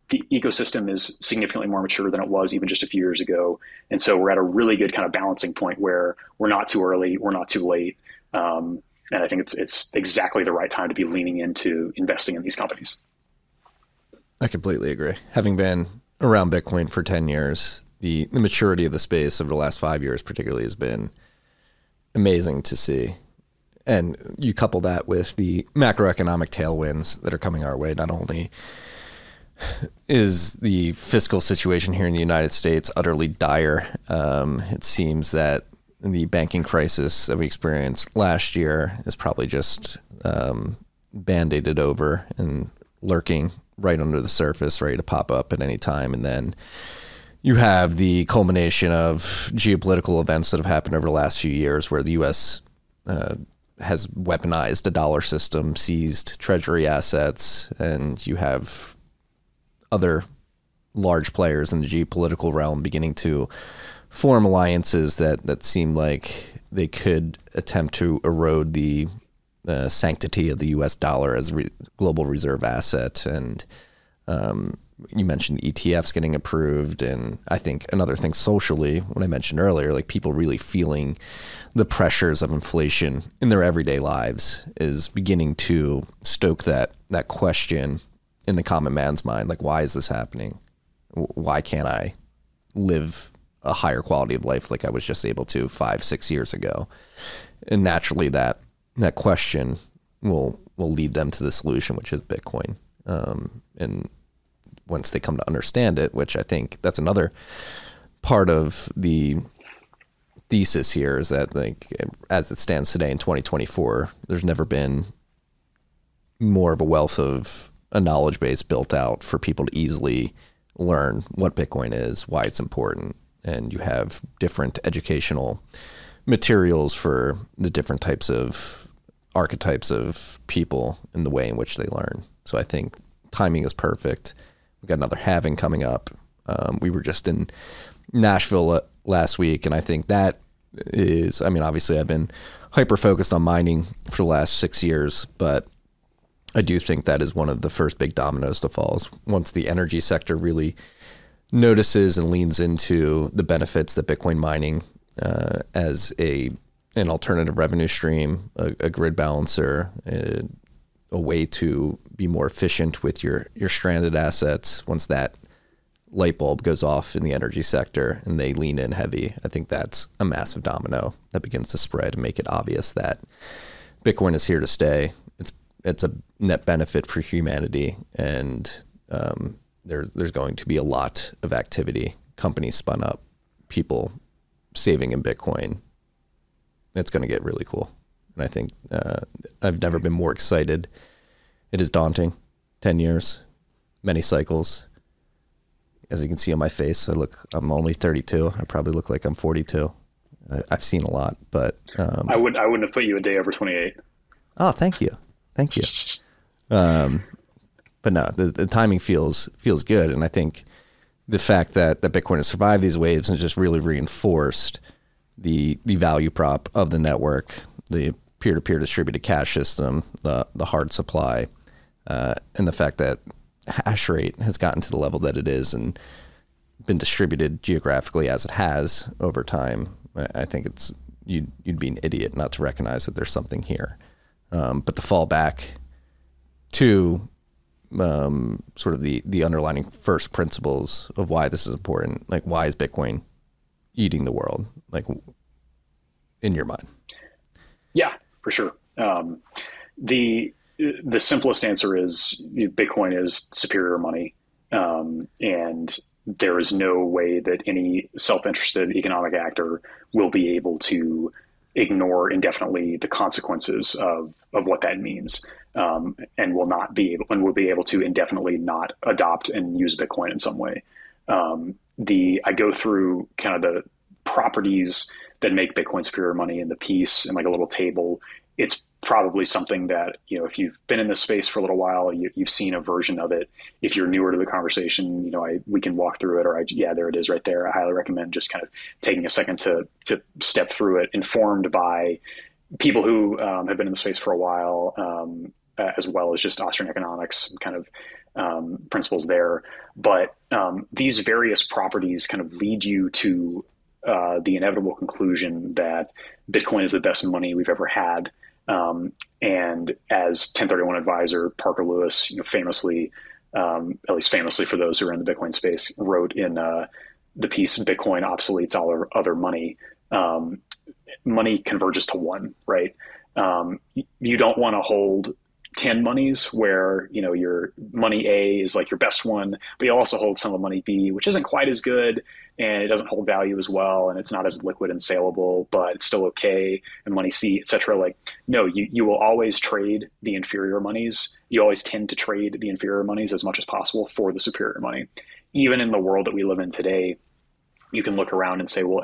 the ecosystem is significantly more mature than it was even just a few years ago. And so we're at a really good kind of balancing point where we're not too early, we're not too late. And I think it's exactly the right time to be leaning into investing in these companies.
I completely agree. Having been around Bitcoin for 10 years, the maturity of the space over the last 5 years particularly has been amazing to see. And you couple that with the macroeconomic tailwinds that are coming our way. Not only is the fiscal situation here in the United States utterly dire, it seems that the banking crisis that we experienced last year is probably just band-aided over and lurking right under the surface, ready to pop up at any time. And then you have the culmination of geopolitical events that have happened over the last few years where the U.S. Has weaponized a dollar system, seized treasury assets, and you have other large players in the geopolitical realm beginning to form alliances that seem like they could attempt to erode the sanctity of the U.S. dollar as a global reserve asset. And you mentioned ETFs getting approved. And I think another thing socially, what I mentioned earlier, like people really feeling the pressures of inflation in their everyday lives is beginning to stoke that question in the common man's mind. Like, why is this happening? Why can't I live a higher quality of life like I was just able to 5-6 years ago? And naturally that question will lead them to the solution, which is Bitcoin. And once they come to understand it, which I think that's another part of the thesis here, is that, like, as it stands today in 2024, there's never been more of a wealth of a knowledge base built out for people to easily learn what Bitcoin is, why it's important. And you have different educational materials for the different types of archetypes of people and the way in which they learn. So I think timing is perfect. We've got another halving coming up. We were just in Nashville last week, and I think that is, I mean, obviously I've been hyper-focused on mining for the last 6 years, but I do think that is one of the first big dominoes to fall. Once the energy sector really notices and leans into the benefits that Bitcoin mining as an alternative revenue stream, a grid balancer, a way to be more efficient with your stranded assets. Once that light bulb goes off in the energy sector and they lean in heavy, I think that's a massive domino that begins to spread and make it obvious that Bitcoin is here to stay. It's a net benefit for humanity, and there's going to be a lot of activity. Companies spun up, people saving in Bitcoin. It's going to get really cool. And I think I've never been more excited. It is daunting. 10 years, many cycles. As you can see on my face, I'm only 32. I probably look like I'm 42. I've seen a lot, but
I wouldn't have put you a day over 28.
Oh, thank you. But no, the timing feels good. And I think the fact that Bitcoin has survived these waves and just really reinforced the value prop of the network, the peer-to-peer distributed cash system, the hard supply, and the fact that hash rate has gotten to the level that it is and been distributed geographically as it has over time. I think you'd be an idiot not to recognize that there's something here. But to fall back to sort of the underlying first principles of why this is important, like, why is Bitcoin eating the world, like, in your mind?
Yeah, for sure. The simplest answer is Bitcoin is superior money, and there is no way that any self-interested economic actor will be able to ignore indefinitely the consequences of what that means, and will be able to indefinitely not adopt and use Bitcoin in some way. I go through kind of the properties that make Bitcoin superior money in the piece and like a little table. It's probably something that, if you've been in this space for a little while, you've seen a version of it. If you're newer to the conversation, we can walk through it, there it is right there. I highly recommend just kind of taking a second to step through it, informed by people who have been in the space for a while, as well as just Austrian economics and kind of principles there. But these various properties kind of lead you to the inevitable conclusion that Bitcoin is the best money we've ever had. And as 1031 advisor Parker Lewis, famously, at least famously for those who are in the Bitcoin space, wrote in the piece, Bitcoin obsoletes all other money. Money converges to one, right? You don't want to hold 10 monies where, your money A is like your best one, but you also hold some of money B, which isn't quite as good, and it doesn't hold value as well, and it's not as liquid and saleable, but it's still okay, and money C, et cetera. Like, no, you will always trade the inferior monies. You always tend to trade the inferior monies as much as possible for the superior money. Even in the world that we live in today, you can look around and say, well,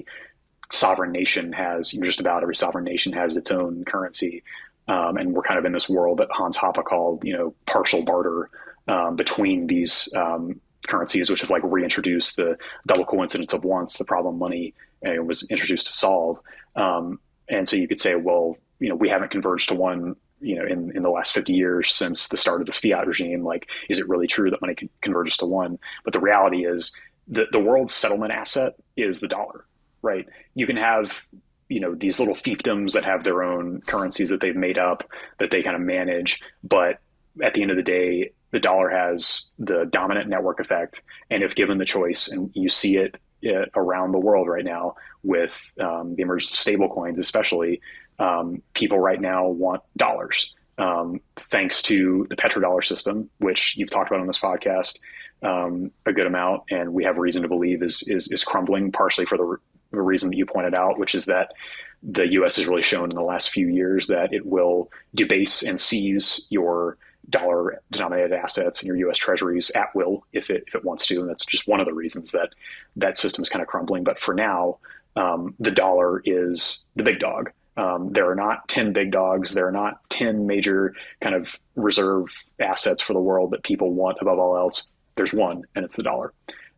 just about every sovereign nation has its own currency. And we're kind of in this world that Hans Hoppe called, partial barter between these currencies, which have like reintroduced the double coincidence of once, the problem money was introduced to solve. And so you could say, well, we haven't converged to one, in the last 50 years since the start of this fiat regime. Like, is it really true that money converges to one? But the reality is the world's settlement asset is the dollar, right? You can have these little fiefdoms that have their own currencies that they've made up that they kind of manage. But at the end of the day, the dollar has the dominant network effect. And if given the choice, and you see it around the world right now with the emergence of stable coins, especially, people right now want dollars. Thanks to the petrodollar system, which you've talked about on this podcast a good amount, and we have reason to believe is crumbling, partially for the reason that you pointed out, which is that the U.S. has really shown in the last few years that it will debase and seize your dollar-denominated assets and your U.S. treasuries at will if it wants to, and that's just one of the reasons that system is kind of crumbling. But for now, the dollar is the big dog. There are not 10 big dogs. There are not 10 major kind of reserve assets for the world that people want above all else. There's one, and it's the dollar.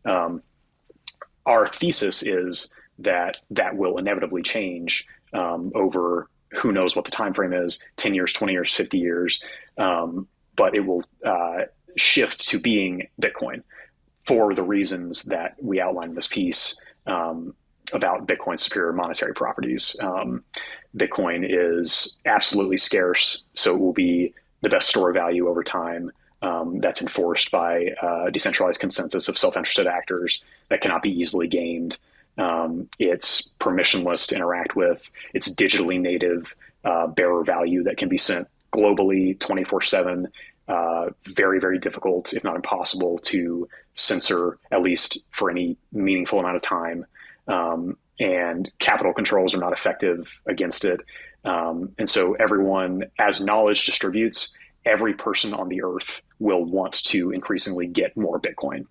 Our thesis is that will inevitably change over who knows what the time frame is, 10 years, 20 years, 50 years. But it will shift to being Bitcoin for the reasons that we outlined in this piece about Bitcoin's superior monetary properties. Bitcoin is absolutely scarce, so it will be the best store of value over time. That's enforced by a decentralized consensus of self-interested actors that cannot be easily gamed. It's permissionless to interact with. It's digitally native bearer value that can be sent globally 24/7. Very, very difficult, if not impossible, to censor, at least for any meaningful amount of time. And capital controls are not effective against it. And so everyone, as knowledge distributes, every person on the earth will want to increasingly get more Bitcoin.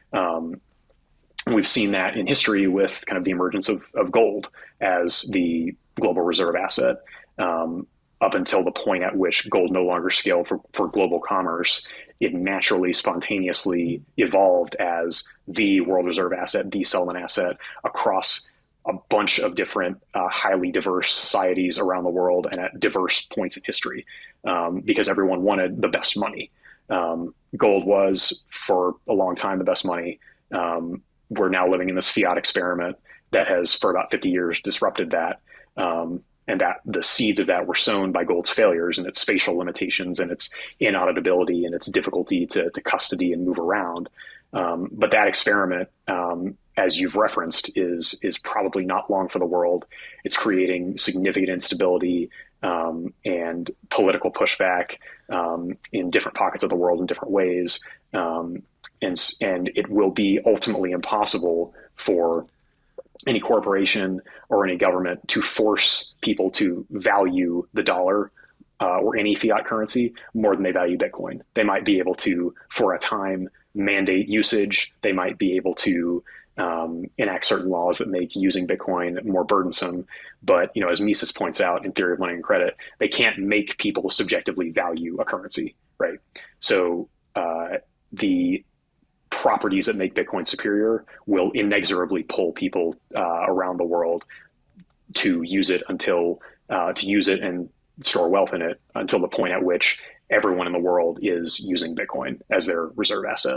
We've seen that in history with kind of the emergence of gold as the global reserve asset, up until the point at which gold no longer scaled for global commerce. It naturally, spontaneously evolved as the world reserve asset, the settlement asset across a bunch of different highly diverse societies around the world and at diverse points in history, because everyone wanted the best money. Gold was, for a long time, the best money. We're now living in this fiat experiment that has, for about 50 years, disrupted that. And that the seeds of that were sown by gold's failures and its spatial limitations and its inauditability and its difficulty to custody and move around. But that experiment, as you've referenced, is probably not long for the world. It's creating significant instability and political pushback in different pockets of the world in different ways. And it will be ultimately impossible for any corporation or any government to force people to value the dollar or any fiat currency more than they value Bitcoin. They might be able to, for a time, mandate usage. They might be able to enact certain laws that make using Bitcoin more burdensome. But, as Mises points out in Theory of Money and Credit, they can't make people subjectively value a currency, right? So the properties that make Bitcoin superior will inexorably pull people around the world to use it and store wealth in it until the point at which everyone in the world is using Bitcoin as their reserve asset.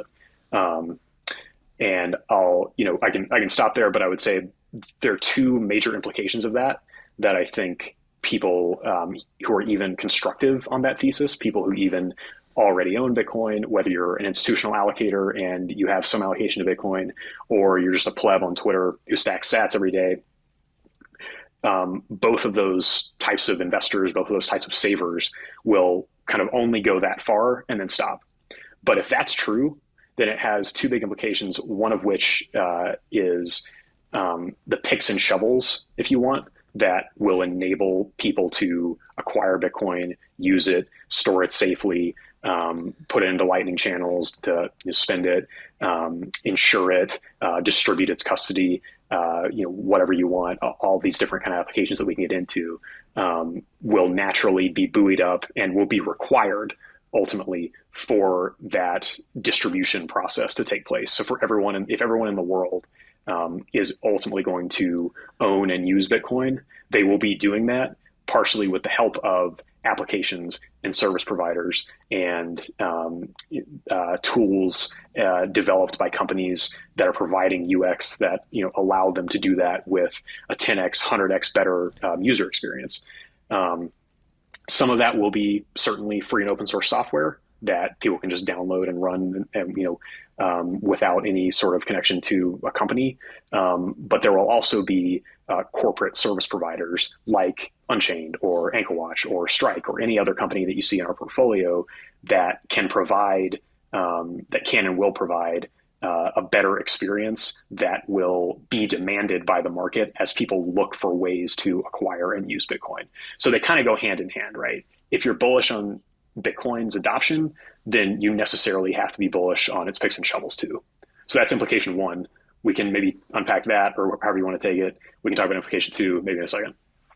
And I can stop there, but I would say there are two major implications of that I think people who are even constructive on that thesis, people who even already own Bitcoin, whether you're an institutional allocator and you have some allocation to Bitcoin, or you're just a pleb on Twitter who stacks sats every day. Both of those types of investors, both of those types of savers will kind of only go that far and then stop. But if that's true, then it has two big implications, one of which is the picks and shovels, if you want, that will enable people to acquire Bitcoin, use it, store it safely, put it into Lightning channels to spend it, insure it, distribute its custody, whatever you want. All these different kind of applications that we can get into will naturally be buoyed up and will be required ultimately for that distribution process to take place. So for everyone, if everyone in the world is ultimately going to own and use Bitcoin, they will be doing that partially with the help of applications and service providers and tools developed by companies that are providing UX that allow them to do that with a 10x, 100x better user experience. Some of that will be certainly free and open source software that people can just download and run and without any sort of connection to a company. But there will also be corporate service providers like Unchained or Anchorwatch or Strike or any other company that you see in our portfolio that can provide, that can and will provide a better experience that will be demanded by the market as people look for ways to acquire and use Bitcoin. So they kind of go hand in hand, right? If you're bullish on Bitcoin's adoption, then you necessarily have to be bullish on its picks and shovels too. So that's implication one. We can maybe unpack that, or however you want to take it. We can talk about implication two maybe in a second.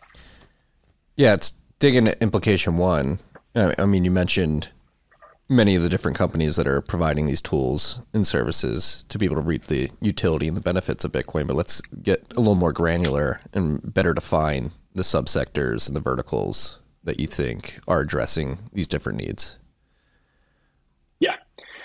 Yeah, let's dig into implication one. I mean, you mentioned many of the different companies that are providing these tools and services to be able to reap the utility and the benefits of Bitcoin, but let's get a little more granular and better define the subsectors and the verticals that you think are addressing these different needs.
Yeah.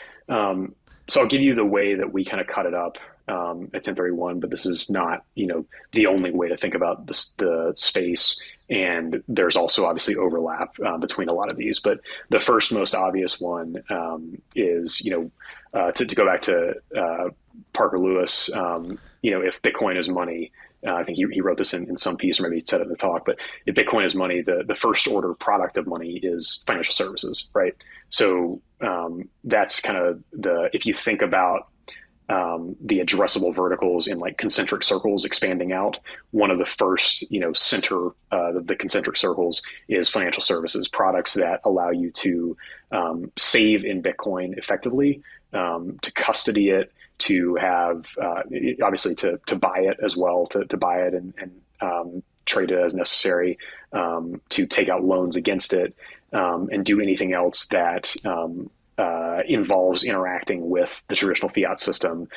So I'll give you the way that we kind of cut it up at 1031, but this is not, the only way to think about the space. And there's also obviously overlap between a lot of these. But the first most obvious one is, to go back to Parker Lewis, if Bitcoin is money, I think he wrote this in some piece, or maybe he said it in the talk, but if Bitcoin is money, the first order product of money is financial services, right? So that's kind of if you think about the addressable verticals in like concentric circles expanding out, one of the first, center the concentric circles is financial services, products that allow you to save in Bitcoin effectively, to custody it, to have obviously to buy it as well, to buy it and trade it as necessary, to take out loans against it, and do anything else that involves interacting with the traditional fiat system,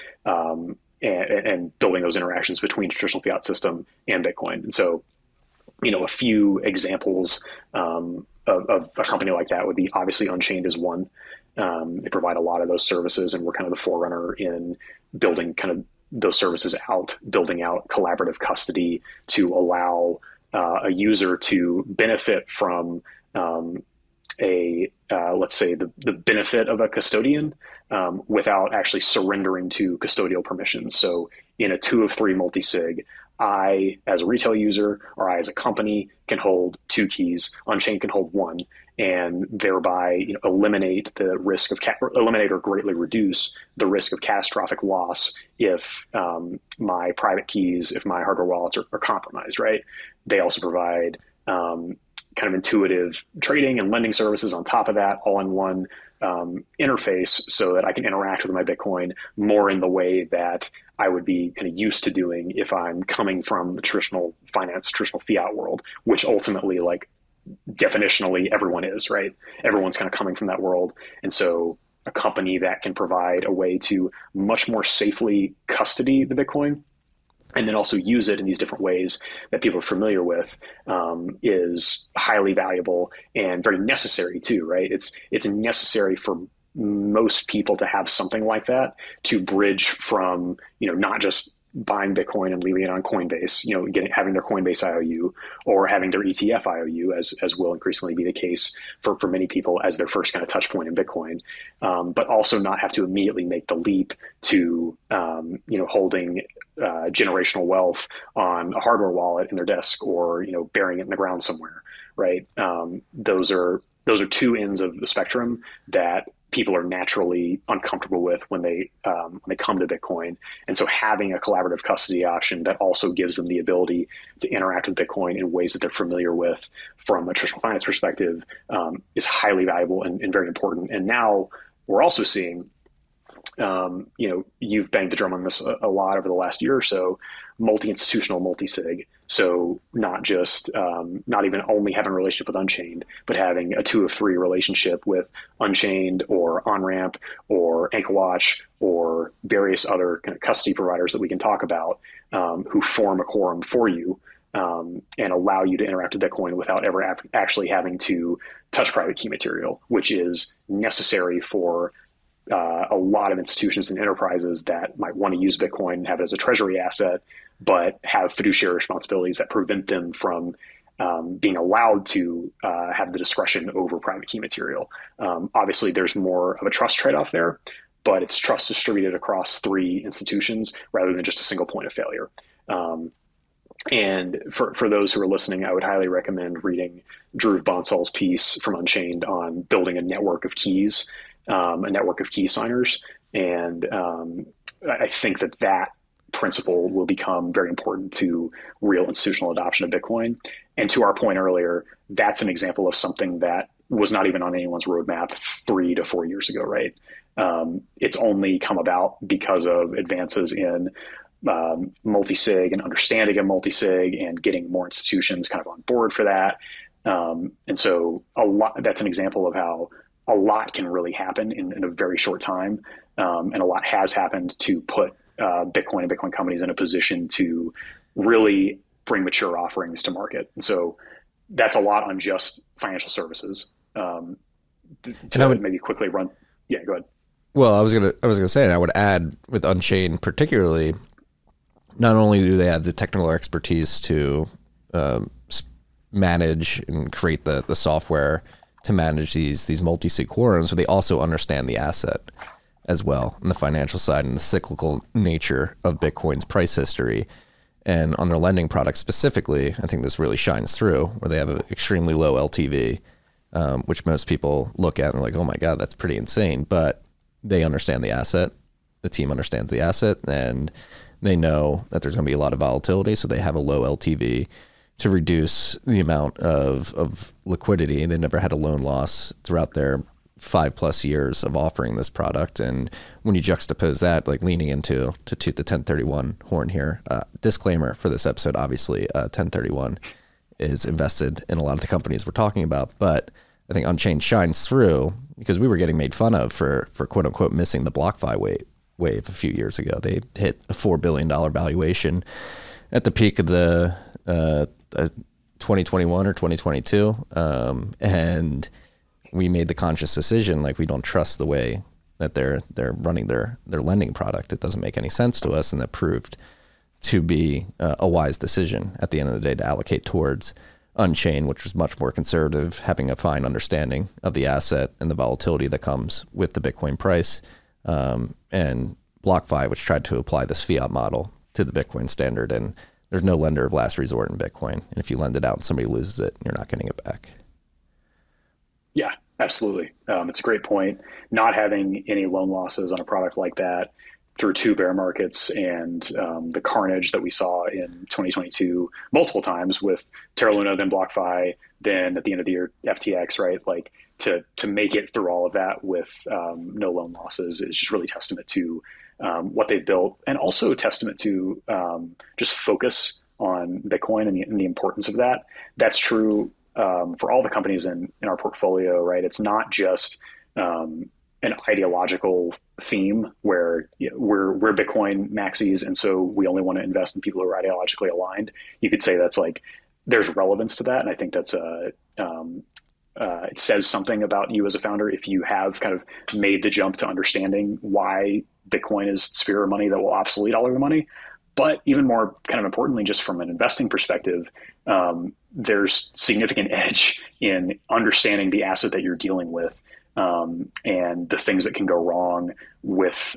and building those interactions between the traditional fiat system and Bitcoin. And so, a few examples of a company like that would be obviously Unchained is one. They provide a lot of those services, and we're kind of the forerunner in building kind of those services out, building out collaborative custody to allow a user to benefit from let's say the benefit of a custodian without actually surrendering to custodial permissions. So in a 2 of 3 multi-sig, I, as a retail user, or I, as a company, can hold 2 keys. Unchained can hold 1, and thereby eliminate the risk of eliminate or greatly reduce the risk of catastrophic loss if my private keys, if my hardware wallets are compromised. Right? They also provide kind of intuitive trading and lending services on top of that, all in one interface, so that I can interact with my Bitcoin more in the way that I would be kind of used to doing if I'm coming from the traditional finance, traditional fiat world, which ultimately, like, definitionally everyone is, right? Everyone's kind of coming from that world. And so a company that can provide a way to much more safely custody the Bitcoin and then also use it in these different ways that people are familiar with, is highly valuable and very necessary too, right? It's necessary for most people to have something like that to bridge from, not just buying Bitcoin and leaving it on Coinbase, having their Coinbase IOU or having their ETF IOU, as will increasingly be the case for many people as their first kind of touch point in Bitcoin, but also not have to immediately make the leap to, holding generational wealth on a hardware wallet in their desk or, burying it in the ground somewhere, right? Those are two ends of the spectrum that people are naturally uncomfortable with when they come to Bitcoin. And so having a collaborative custody option that also gives them the ability to interact with Bitcoin in ways that they're familiar with from a traditional finance perspective is highly valuable and very important. And now we're also seeing, you've banged the drum on this a lot over the last year or so, multi-institutional, multi-sig. So not just, not even only having a relationship with Unchained, but having a 2 of 3 relationship with Unchained or OnRamp or AnchorWatch or various other kind of custody providers that we can talk about who form a quorum for you and allow you to interact with Bitcoin without ever actually having to touch private key material, which is necessary for a lot of institutions and enterprises that might want to use Bitcoin and have it as a treasury asset, but have fiduciary responsibilities that prevent them from being allowed to have the discretion over private key material. Obviously, there's more of a trust trade-off there, but it's trust distributed across 3 institutions rather than just a single point of failure. And for those who are listening, I would highly recommend reading Dhruv Bansal's piece from Unchained on building a network of keys, a network of key signers. And I think that principle will become very important to real institutional adoption of Bitcoin. And to our point earlier, that's an example of something that was not even on anyone's roadmap 3 to 4 years ago, right? It's only come about because of advances in multi-sig and understanding of multi-sig and getting more institutions kind of on board for that. And so that's an example of how a lot can really happen in a very short time. And a lot has happened to put Bitcoin and Bitcoin companies in a position to really bring mature offerings to market. And so that's a lot on just financial services. And I would maybe quickly run. Yeah, go ahead.
Well, I was gonna say, and I would add with Unchained particularly, not only do they have the technical expertise to manage and create the software to manage these multi-sig quorums, but they also understand the asset as well on the financial side and the cyclical nature of Bitcoin's price history. And on their lending products specifically, I think this really shines through, where they have an extremely low LTV, which most people look at and are like, oh my God, that's pretty insane. But they understand the asset. The team understands the asset, and they know that there's going to be a lot of volatility, so they have a low LTV to reduce the amount of liquidity. They never had a loan loss throughout their 5+ years of offering this product. And when you juxtapose that, like leaning into the 1031 horn here, disclaimer for this episode, obviously 1031 is invested in a lot of the companies we're talking about, but I think Unchained shines through because we were getting made fun of for quote unquote missing the BlockFi wave a few years ago. They hit a $4 billion valuation at the peak of the 2021 or 2022. And we made the conscious decision, like, we don't trust the way that they're running their lending product. It doesn't make any sense to us. And that proved to be a wise decision at the end of the day to allocate towards Unchained, which was much more conservative, having a fine understanding of the asset and the volatility that comes with the Bitcoin price, and BlockFi, which tried to apply this fiat model to the Bitcoin standard. And there's no lender of last resort in Bitcoin. And if you lend it out and somebody loses it, you're not getting it back.
Yeah, absolutely. It's a great point. Not having any loan losses on a product like that through 2 bear markets and the carnage that we saw in 2022 multiple times with Terra Luna, then BlockFi, then at the end of the year, FTX, right? Like to make it through all of that with no loan losses is just really testament to what they've built, and also a testament to just focus on Bitcoin and the importance of that. That's true for all the companies in our portfolio, right? It's not just an ideological theme where we're Bitcoin maxis, and so we only want to invest in people who are ideologically aligned. You could say that's like there's relevance to that, and I think that's a it says something about you as a founder if you have kind of made the jump to understanding why Bitcoin is spirit money that will obsolete all of the money. But even more kind of importantly, just from an investing perspective, there's significant edge in understanding the asset that you're dealing with, and the things that can go wrong with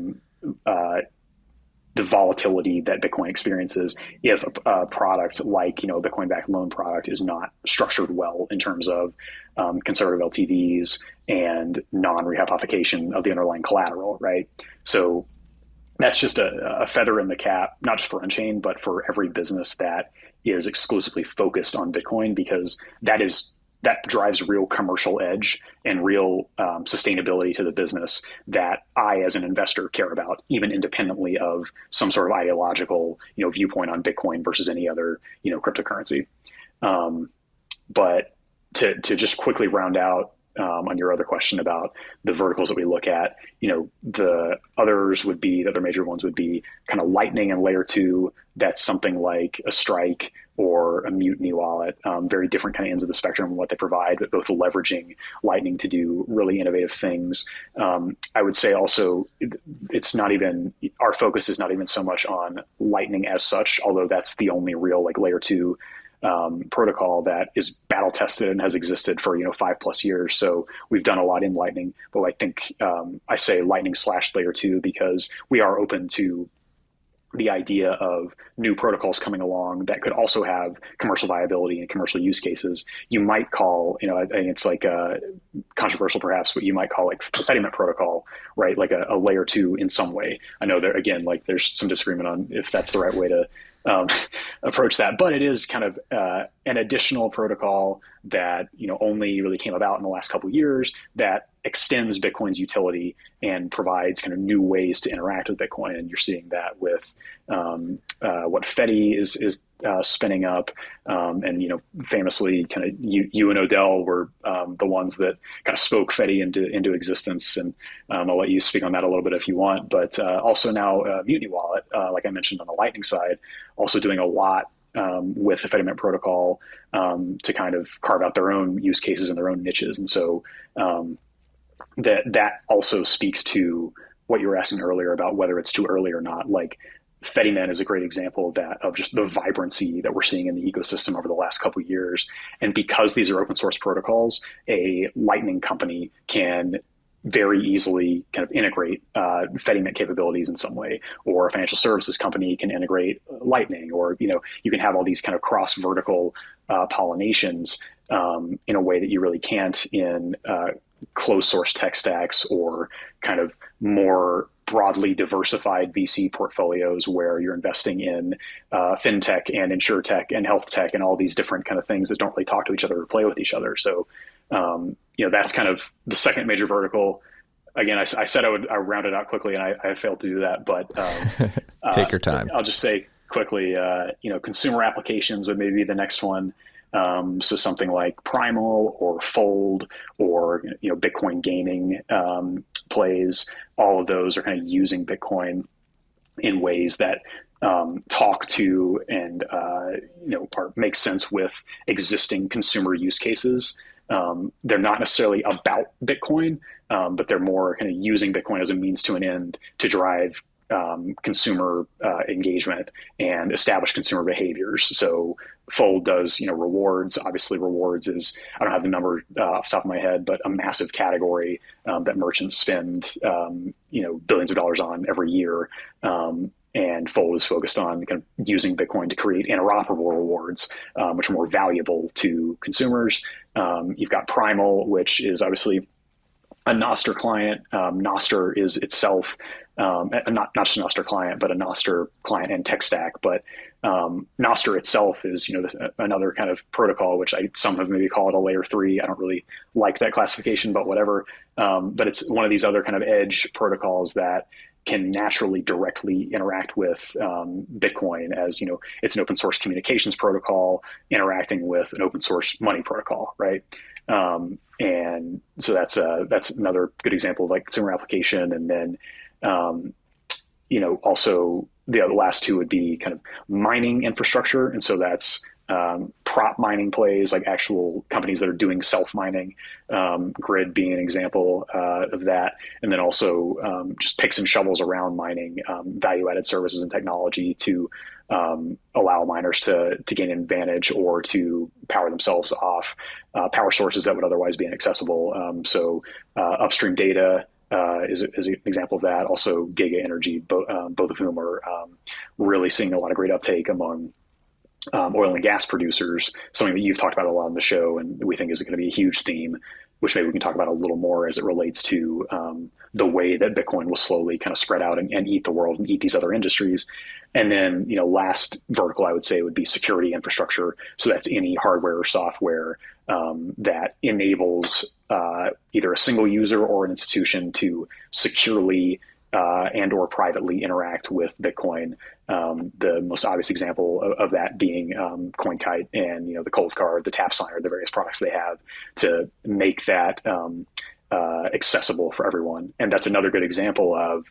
the volatility that Bitcoin experiences if a product like, a Bitcoin-backed loan product is not structured well in terms of conservative LTVs and non-rehypothecation of the underlying collateral, right? So that's just a feather in the cap, not just for Unchained, but for every business that is exclusively focused on Bitcoin, because that drives real commercial edge and real sustainability to the business that I, as an investor, care about, even independently of some sort of ideological, viewpoint on Bitcoin versus any other, cryptocurrency. But to just quickly round out on your other question about the verticals that we look at, the other major ones would be kind of Lightning and Layer 2. That's something like a Strike or a Mutiny wallet, very different kind of ends of the spectrum in what they provide, but both leveraging Lightning to do really innovative things. I would say also our focus is not even so much on Lightning as such, although that's the only real Layer 2 protocol that is battle tested and has existed for 5+ years. So we've done a lot in Lightning, but I think I say Lightning / Layer 2 because we are open to the idea of new protocols coming along that could also have commercial viability and commercial use cases. You might call, I think it's controversial perhaps, but you might call the Fedimint protocol, right? Like a Layer 2 in some way. I know there, again, there's some disagreement on if that's the right way to approach that, but it is kind of an additional protocol that only really came about in the last couple of years that extends Bitcoin's utility and provides kind of new ways to interact with Bitcoin. And you're seeing that with what Fedi is spinning up, and famously, kind of you and Odell were the ones that kind of spoke Fedi into existence. And I'll let you speak on that a little bit if you want. But also now Mutiny Wallet, like I mentioned on the Lightning side, also doing a lot with the Fedimint protocol to kind of carve out their own use cases and their own niches. And so that also speaks to what you were asking earlier about whether it's too early or not. Fedimint is a great example of just the vibrancy that we're seeing in the ecosystem over the last couple of years. And because these are open source protocols, a Lightning company can very easily kind of integrate Fedimint capabilities in some way, or a financial services company can integrate Lightning, or you can have all these kind of cross vertical pollinations in a way that you really can't in closed source tech stacks or kind of more broadly diversified VC portfolios where you're investing in fintech and insurtech and health tech and all these different kind of things that don't really talk to each other or play with each other. So that's kind of the second major vertical. Again, I said I would round it out quickly, and I failed to do that. But
take your time.
I'll just say quickly, consumer applications would maybe be the next one. So something like Primal or Fold or Bitcoin gaming plays. All of those are kind of using Bitcoin in ways that talk to and make sense with existing consumer use cases. They're not necessarily about Bitcoin, but they're more kind of using Bitcoin as a means to an end to drive consumer engagement and establish consumer behaviors. So Fold does, rewards. Obviously, rewards is, I don't have the number off the top of my head, but a massive category that merchants spend, billions of dollars on every year. And Fold is focused on kind of using Bitcoin to create interoperable rewards, which are more valuable to consumers. You've got Primal, which is obviously a Nostr client. Nostr is itself not just a Nostr client, but a Nostr client and tech stack. But Nostr itself is another kind of protocol, which some have maybe called a Layer 3. I don't really like that classification, but whatever. But it's one of these other kind of edge protocols that can naturally directly interact with Bitcoin, as it's an open source communications protocol interacting with an open source money protocol, right? And so that's another good example of consumer application. And then also the last two would be kind of mining infrastructure. And so that's prop mining plays, like actual companies that are doing self-mining, Grid being an example of that. And then also just picks and shovels around mining, value-added services and technology to allow miners to gain an advantage or to power themselves off power sources that would otherwise be inaccessible. So upstream data is an example of that. Also Giga Energy, both of whom are really seeing a lot of great uptake among oil and gas producers, something that you've talked about a lot on the show and we think is going to be a huge theme, which maybe we can talk about a little more as it relates to the way that Bitcoin will slowly kind of spread out and eat the world and eat these other industries. And then, last vertical I would say would be security infrastructure. So that's any hardware or software that enables either a single user or an institution to securely and or privately interact with Bitcoin. The most obvious example of that being CoinKite and the Cold Card, the Tap Signer, the various products they have to make that accessible for everyone. And that's another good example of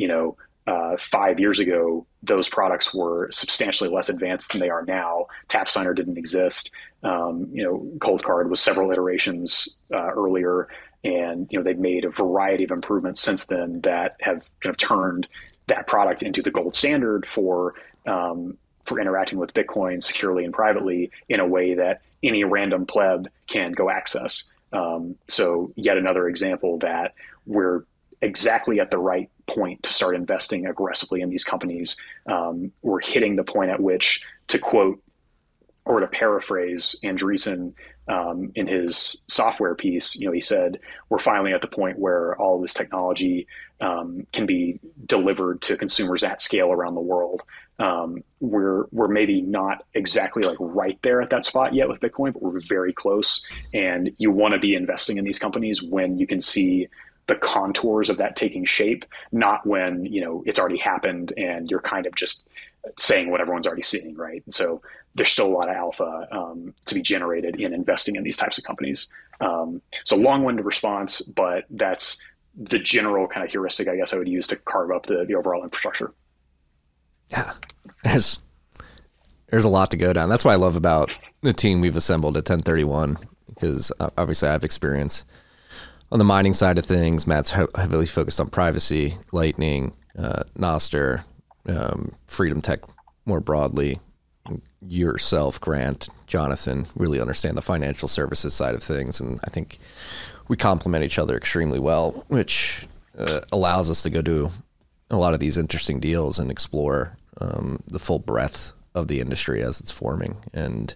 5 years ago, those products were substantially less advanced than they are now. Tap Signer didn't exist. Cold Card was several iterations earlier, and they've made a variety of improvements since then that have kind of turned that product into the gold standard for interacting with Bitcoin securely and privately in a way that any random pleb can go access. So yet another example that we're exactly at the right point to start investing aggressively in these companies. We're hitting the point at which, to quote or to paraphrase Andreessen in his software piece, he said, we're finally at the point where all of this technology can be delivered to consumers at scale around the world. We're maybe not exactly like right there at that spot yet with Bitcoin, but we're very close. And you want to be investing in these companies when you can see the contours of that taking shape, not when, it's already happened and you're kind of just saying what everyone's already seeing, right? And so there's still a lot of alpha to be generated in investing in these types of companies. So long-winded response, but that's the general kind of heuristic, I guess I would use to carve up the overall infrastructure.
Yeah, there's a lot to go down. That's what I love about the team we've assembled at 1031, because obviously I have experience on the mining side of things. Matt's heavily focused on privacy, Lightning, Nostr, Freedom Tech more broadly. Yourself, Grant, Jonathan, really understand the financial services side of things. And I think we complement each other extremely well, which allows us to go do a lot of these interesting deals and explore the full breadth of the industry as it's forming. And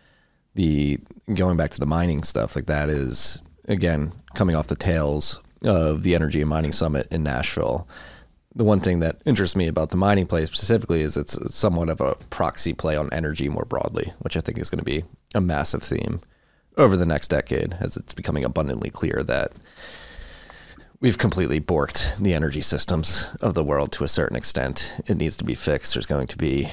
going back to the mining stuff, like that is, again, coming off the tails of the Energy and Mining Summit in Nashville. The one thing that interests me about the mining play specifically is it's somewhat of a proxy play on energy more broadly, which I think is going to be a massive theme over the next decade, as it's becoming abundantly clear that we've completely borked the energy systems of the world to a certain extent. It needs to be fixed. There's going to be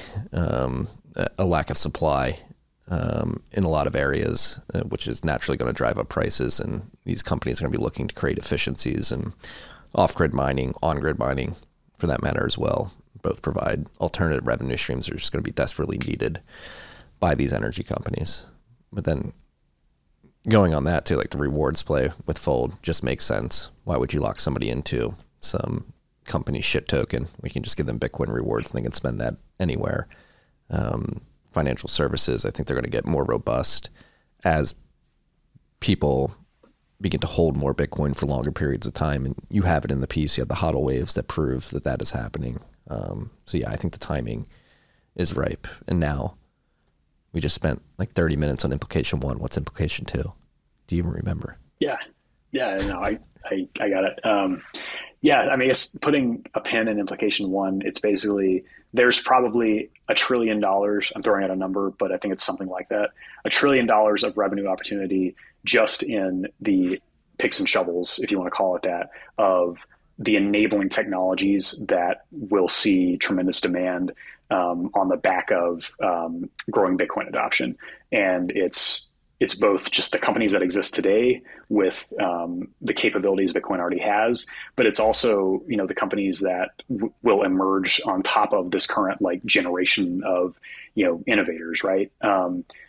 a lack of supply in a lot of areas, which is naturally going to drive up prices. And these companies are going to be looking to create efficiencies, and off-grid mining, on-grid mining, for that matter as well, both provide alternative revenue streams that are just going to be desperately needed by these energy companies. But then going on that too, like the rewards play with Fold just makes sense. Why would you lock somebody into some company shit token? We can just give them Bitcoin rewards and they can spend that anywhere. Financial services, I think they're going to get more robust as people begin to hold more Bitcoin for longer periods of time. And you have it in the piece. You have the HODL waves that prove that that is happening. So yeah, I think the timing is ripe. And now we just spent like 30 minutes on implication 1. What's implication 2? Do you even remember?
Yeah. No, I got it. I mean, I guess putting a pin in implication 1, it's basically, there's probably $1 trillion. I'm throwing out a number, but I think it's something like that. $1 trillion of revenue opportunity just in the picks and shovels, if you want to call it that, of the enabling technologies that will see tremendous demand on the back of growing Bitcoin adoption. And it's both just the companies that exist today with the capabilities Bitcoin already has, but it's also, the companies that will emerge on top of this current like generation of, innovators, right?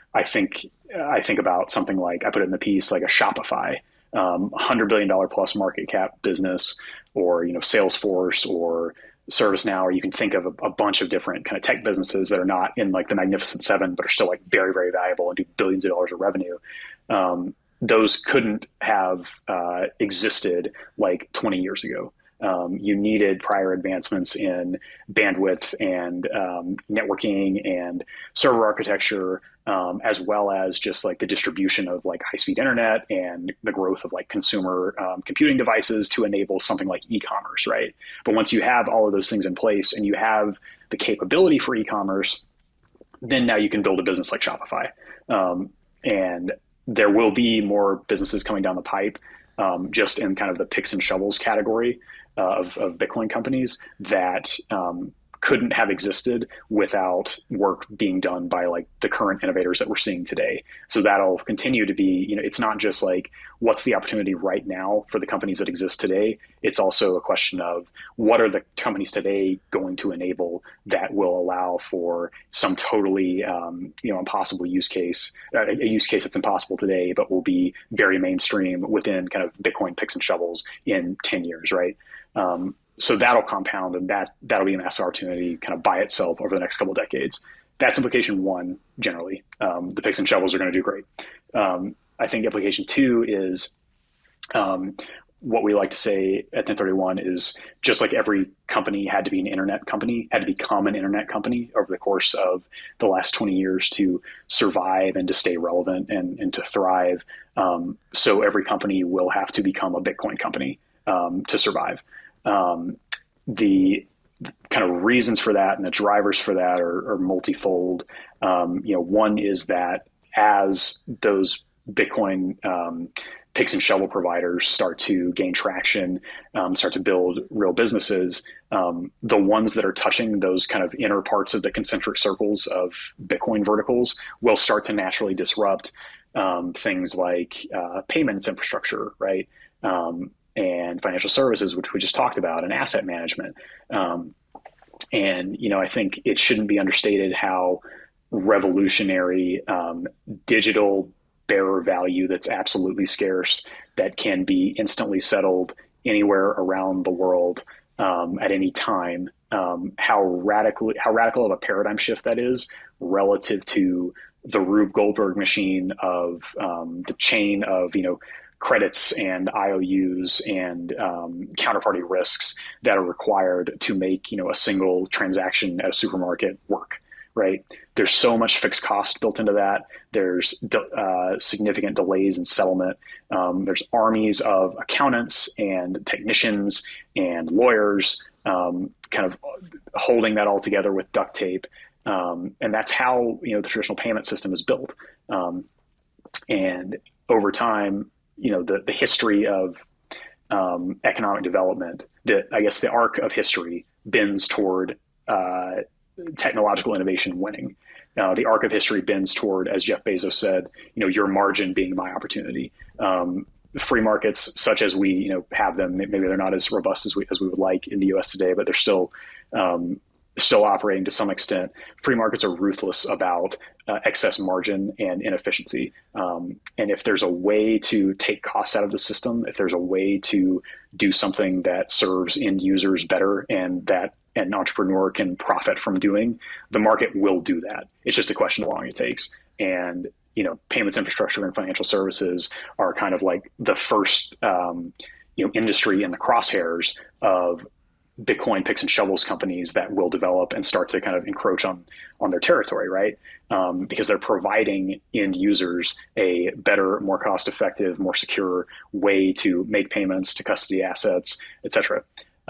I think about something like, I put it in the piece, like a Shopify, $100 billion plus market cap business, or, Salesforce or ServiceNow, or you can think of a bunch of different kind of tech businesses that are not in like the Magnificent Seven, but are still like very, very valuable and do billions of dollars of revenue. Those couldn't have existed like 20 years ago. You needed prior advancements in bandwidth and networking and server architecture, as well as just like the distribution of like high-speed internet and the growth of like consumer computing devices to enable something like e-commerce, right? But once you have all of those things in place and you have the capability for e-commerce, then now you can build a business like Shopify. And there will be more businesses coming down the pipe, just in kind of the picks and shovels category of Bitcoin companies that couldn't have existed without work being done by like the current innovators that we're seeing today. So that'll continue to be, it's not just like what's the opportunity right now for the companies that exist today. It's also a question of what are the companies today going to enable that will allow for some totally, impossible use case, a use case that's impossible today, but will be very mainstream within kind of Bitcoin picks and shovels in 10 years, right? So that'll compound, and that'll be a massive opportunity kind of by itself over the next couple of decades. That's implication one, generally. The picks and shovels are going to do great. I think implication two is what we like to say at 1031 is just like every company had to be an internet company, had to become an internet company over the course of the last 20 years to survive and to stay relevant and to thrive. So every company will have to become a Bitcoin company to survive. The kind of reasons for that and the drivers for that are multifold. One is that as those Bitcoin picks and shovel providers start to gain traction, start to build real businesses, the ones that are touching those kind of inner parts of the concentric circles of Bitcoin verticals will start to naturally disrupt things like payments infrastructure, right? And financial services, which we just talked about, and asset management. I think it shouldn't be understated how revolutionary digital bearer value that's absolutely scarce, that can be instantly settled anywhere around the world at any time, how radical of a paradigm shift that is relative to the Rube Goldberg machine of the chain of, credits and IOUs and counterparty risks that are required to make, a single transaction at a supermarket work, right? There's so much fixed cost built into that. There's significant delays in settlement. There's armies of accountants and technicians and lawyers kind of holding that all together with duct tape. And that's how, the traditional payment system is built. And over time, the history of economic development, the arc of history bends toward technological innovation winning. The arc of history bends toward, as Jeff Bezos said, your margin being my opportunity. Free markets, such as we have them, maybe they're not as robust as we would like in the U.S. today, but they're still operating to some extent. Free markets are ruthless about excess margin and inefficiency. And if there's a way to take costs out of the system, if there's a way to do something that serves end users better and that an entrepreneur can profit from doing, the market will do that. It's just a question of how long it takes. And, payments infrastructure and financial services are kind of like the first, industry in the crosshairs of Bitcoin picks and shovels companies that will develop and start to kind of encroach on their territory, right? Because they're providing end users a better, more cost-effective, more secure way to make payments, to custody assets, et cetera.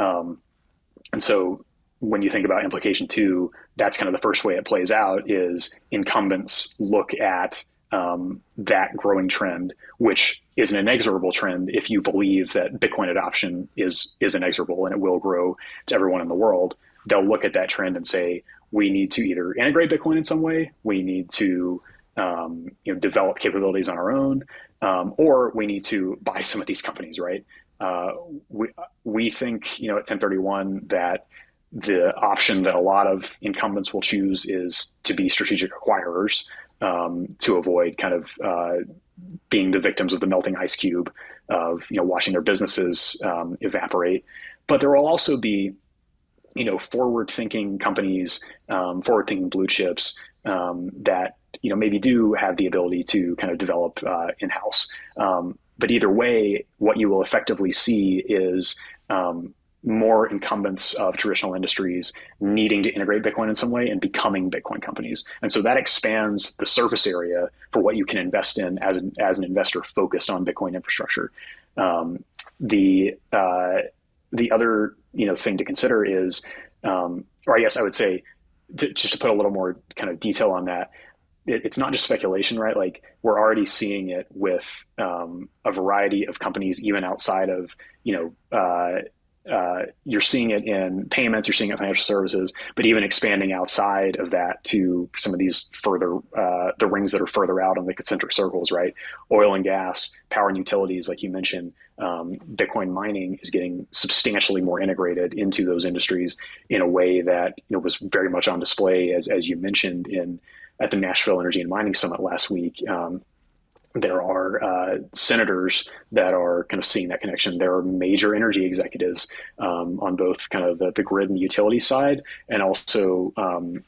And so when you think about implication two, that's kind of the first way it plays out is incumbents look at that growing trend, which is an inexorable trend if you believe that Bitcoin adoption is inexorable and it will grow to everyone in the world. They'll look at that trend and say, we need to either integrate Bitcoin in some way, we need to develop capabilities on our own, or we need to buy some of these companies, right? We think, at 1031 that the option that a lot of incumbents will choose is to be strategic acquirers. to avoid kind of being the victims of the melting ice cube of, watching their businesses evaporate. But there will also be, forward-thinking companies, forward-thinking blue chips that, maybe do have the ability to kind of develop in-house. But either way, what you will effectively see is more incumbents of traditional industries needing to integrate Bitcoin in some way and becoming Bitcoin companies. And so that expands the surface area for what you can invest in as an investor focused on Bitcoin infrastructure. The other thing to consider is, or I guess I would say, just to put a little more kind of detail on that, it's not just speculation, right? Like, we're already seeing it with a variety of companies, even outside of, you're seeing it in payments, you're seeing it in financial services, but even expanding outside of that to some of these further, the rings that are further out on the concentric circles, right? Oil and gas, power and utilities, like you mentioned, Bitcoin mining is getting substantially more integrated into those industries in a way that, was very much on display, as you mentioned, at the Nashville Energy and Mining Summit last week. There are senators that are kind of seeing that connection. There are major energy executives on both kind of the grid and the utility side, and also on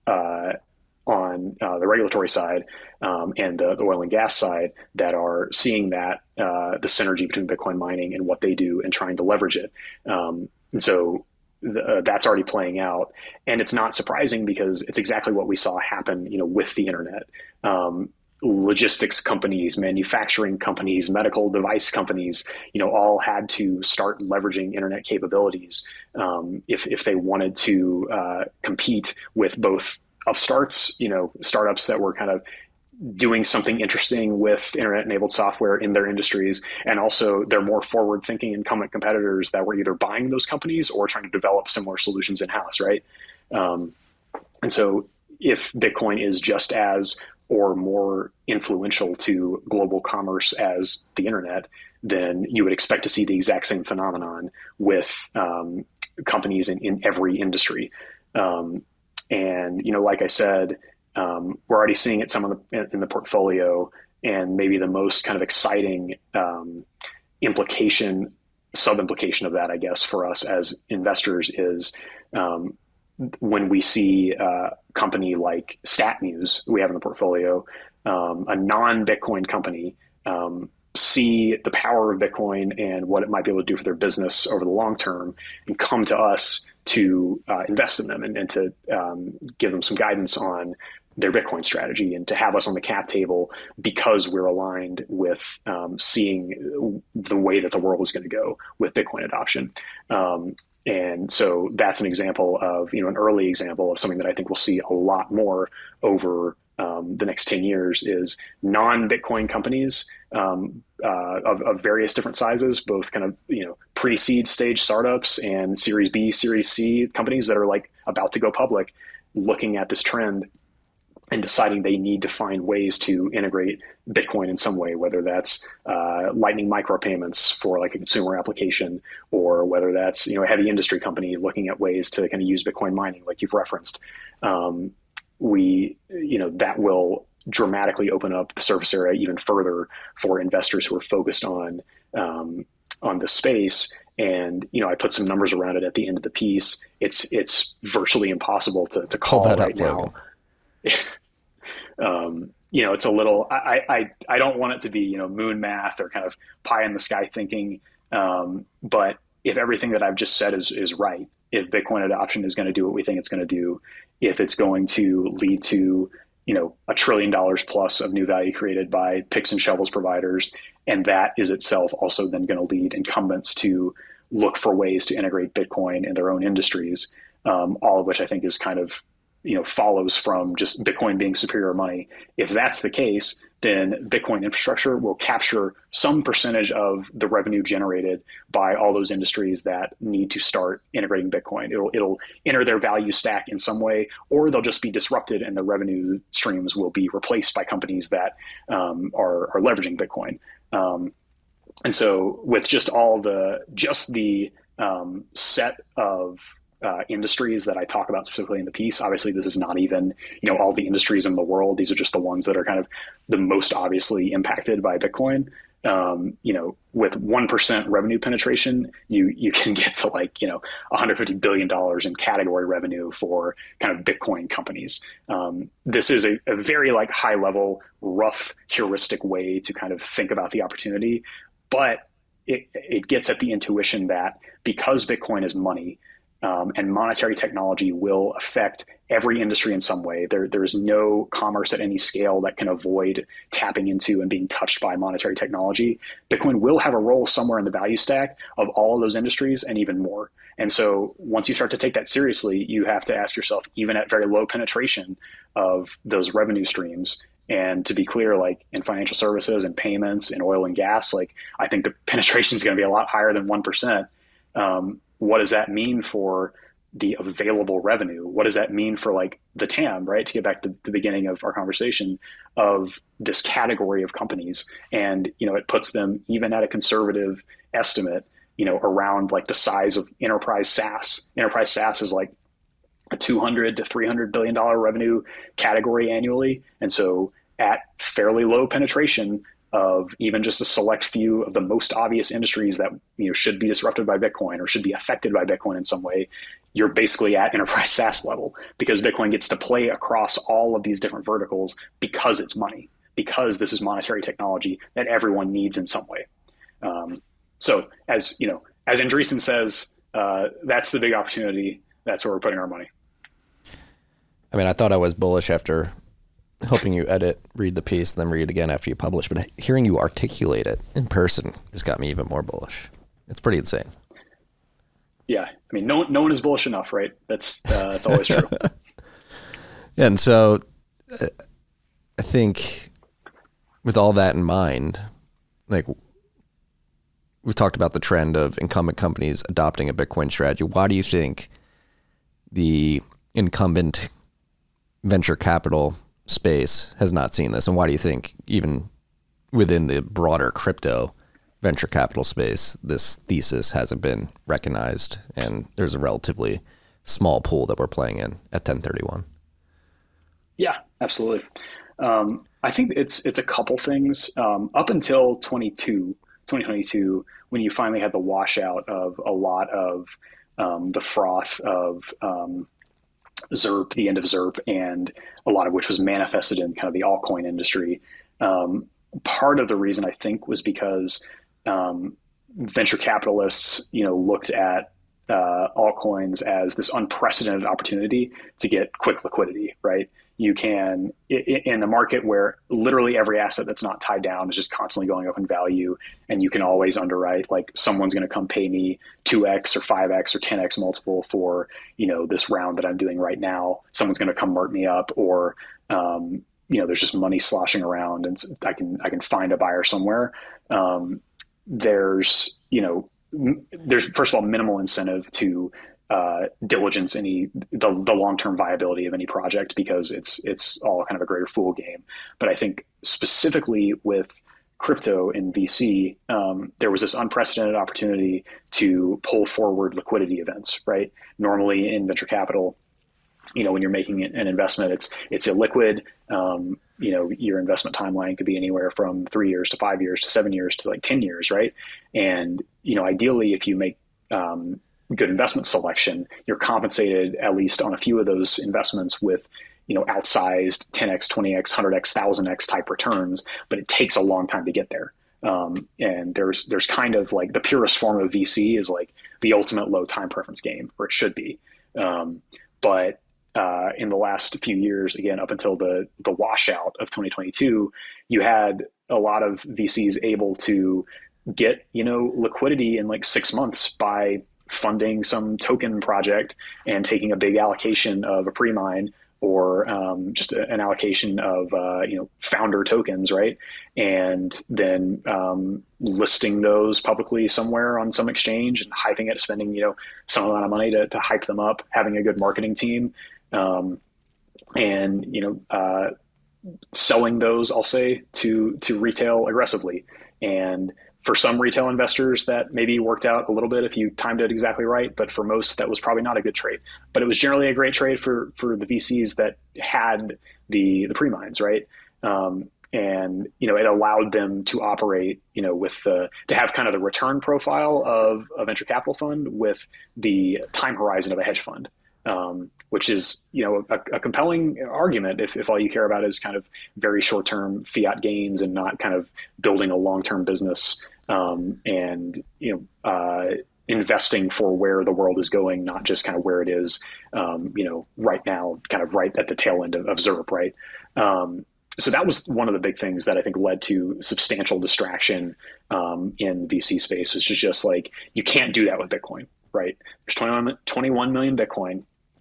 the regulatory side and the oil and gas side, that are seeing that the synergy between Bitcoin mining and what they do and trying to leverage it. And so that's already playing out, and it's not surprising because it's exactly what we saw happen, with the internet. Logistics companies, manufacturing companies, medical device companies, all had to start leveraging internet capabilities if they wanted to compete with both upstarts, startups that were kind of doing something interesting with internet-enabled software in their industries, and also their more forward-thinking incumbent competitors that were either buying those companies or trying to develop similar solutions in-house, right? And so if Bitcoin is just as or more influential to global commerce as the internet, then you would expect to see the exact same phenomenon with companies in every industry. And, like I said, we're already seeing it in the portfolio, and maybe the most kind of exciting sub-implication of that, I guess, for us as investors is when we see a company like StatMuse we have in the portfolio, a non-Bitcoin company, see the power of Bitcoin and what it might be able to do for their business over the long term, and come to us to invest in them and to give them some guidance on their Bitcoin strategy, and to have us on the cap table because we're aligned with seeing the way that the world is going to go with Bitcoin adoption. And so that's an example of, an early example of something that I think we'll see a lot more over the next 10 years, is non-Bitcoin companies of various different sizes, both kind of, pre-seed stage startups and Series B, Series C companies that are like about to go public, looking at this trend and deciding they need to find ways to integrate Bitcoin in some way, whether that's Lightning micropayments for like a consumer application, or whether that's, a heavy industry company looking at ways to kind of use Bitcoin mining, like you've referenced. That will dramatically open up the surface area even further for investors who are focused on the space. And, I put some numbers around it at the end of the piece. It's virtually impossible to call that right now. It's a little, I don't want it to be, moon math or kind of pie in the sky thinking. But if everything that I've just said is right, if Bitcoin adoption is going to do what we think it's going to do, if it's going to lead to, $1 trillion plus of new value created by picks and shovels providers, and that is itself also then going to lead incumbents to look for ways to integrate Bitcoin in their own industries, all of which I think is kind of, follows from just Bitcoin being superior money. If that's the case, then Bitcoin infrastructure will capture some percentage of the revenue generated by all those industries that need to start integrating Bitcoin. It'll enter their value stack in some way, or they'll just be disrupted and the revenue streams will be replaced by companies that are leveraging Bitcoin. And so with just the set of industries that I talk about specifically in the piece. Obviously, this is not even, all the industries in the world. These are just the ones that are kind of the most obviously impacted by Bitcoin. With 1% revenue penetration, you can get to $150 billion in category revenue for kind of Bitcoin companies. This is a very high level, rough heuristic way to kind of think about the opportunity, but it gets at the intuition that because Bitcoin is money, and monetary technology will affect every industry in some way. There is no commerce at any scale that can avoid tapping into and being touched by monetary technology. Bitcoin will have a role somewhere in the value stack of all of those industries and even more. And so once you start to take that seriously, you have to ask yourself, even at very low penetration of those revenue streams, and to be clear, in financial services and payments and oil and gas, I think the penetration is going to be a lot higher than 1%. What does that mean for the available revenue? What does that mean for the TAM, right? To get back to the beginning of our conversation of this category of companies. And, it puts them even at a conservative estimate, around the size of enterprise SaaS. Enterprise SaaS is a $200 to $300 billion revenue category annually. And so at fairly low penetration of even just a select few of the most obvious industries that should be disrupted by Bitcoin or should be affected by Bitcoin in some way, you're basically at enterprise SaaS level, because Bitcoin gets to play across all of these different verticals because it's money, because this is monetary technology that everyone needs in some way. So as Andreessen says, that's the big opportunity. That's where we're putting our money.
I mean, I thought I was bullish after helping you read the piece, and then read it again after you publish. But hearing you articulate it in person just got me even more bullish. It's pretty insane.
Yeah, I mean, no one is bullish enough, right? That's always true.
And so, I think with all that in mind, we've talked about the trend of incumbent companies adopting a Bitcoin strategy. Why do you think the incumbent venture capital space has not seen this? And why do you think even within the broader crypto venture capital space, this thesis hasn't been recognized and there's a relatively small pool that we're playing in at 1031?
Yeah, absolutely. I think it's a couple things. Up until 2022, when you finally had the washout of a lot of the froth of ZERP, the end of ZERP, and a lot of which was manifested in kind of the altcoin industry. Part of the reason, I think, was because venture capitalists, looked at altcoins as this unprecedented opportunity to get quick liquidity, right? You can, in the market where literally every asset that's not tied down is just constantly going up in value, and you can always underwrite, someone's going to come pay me 2x or 5x or 10x multiple for, this round that I'm doing right now. Someone's going to come mark me up, or, there's just money sloshing around and I can find a buyer somewhere. There's first of all, minimal incentive to diligence the long-term viability of any project, because it's all kind of a greater fool game. But I think specifically with crypto and VC, there was this unprecedented opportunity to pull forward liquidity events, right? Normally in venture capital, when you're making an investment, it's illiquid. Your investment timeline could be anywhere from 3 years to 5 years to 7 years to 10 years, right? And, ideally, if you make good investment selection, you're compensated at least on a few of those investments with, outsized 10x, 20x, 100x, 1000x type returns, but it takes a long time to get there. And there's kind of the purest form of VC is the ultimate low time preference game, or it should be. But in the last few years, again, up until the washout of 2022, you had a lot of VCs able to get, liquidity in 6 months by funding some token project and taking a big allocation of a pre-mine, or just an allocation of, founder tokens, right? And then listing those publicly somewhere on some exchange and hyping it, spending, some amount of money to hype them up, having a good marketing team. And selling those, I'll say, to retail aggressively. And For some retail investors, that maybe worked out a little bit if you timed it exactly right, but for most, that was probably not a good trade. But it was generally a great trade for the VCs that had the pre-mines, right? And it allowed them to operate, with to have kind of the return profile of a venture capital fund with the time horizon of a hedge fund, which is a compelling argument if all you care about is kind of very short-term fiat gains and not kind of building a long-term business, and investing for where the world is going, not just kind of where it is, right now, kind of right at the tail end of ZIRP, right? So that was one of the big things that I think led to substantial distraction in VC space, which is just like, you can't do that with Bitcoin, right? There's 21 million Bitcoin.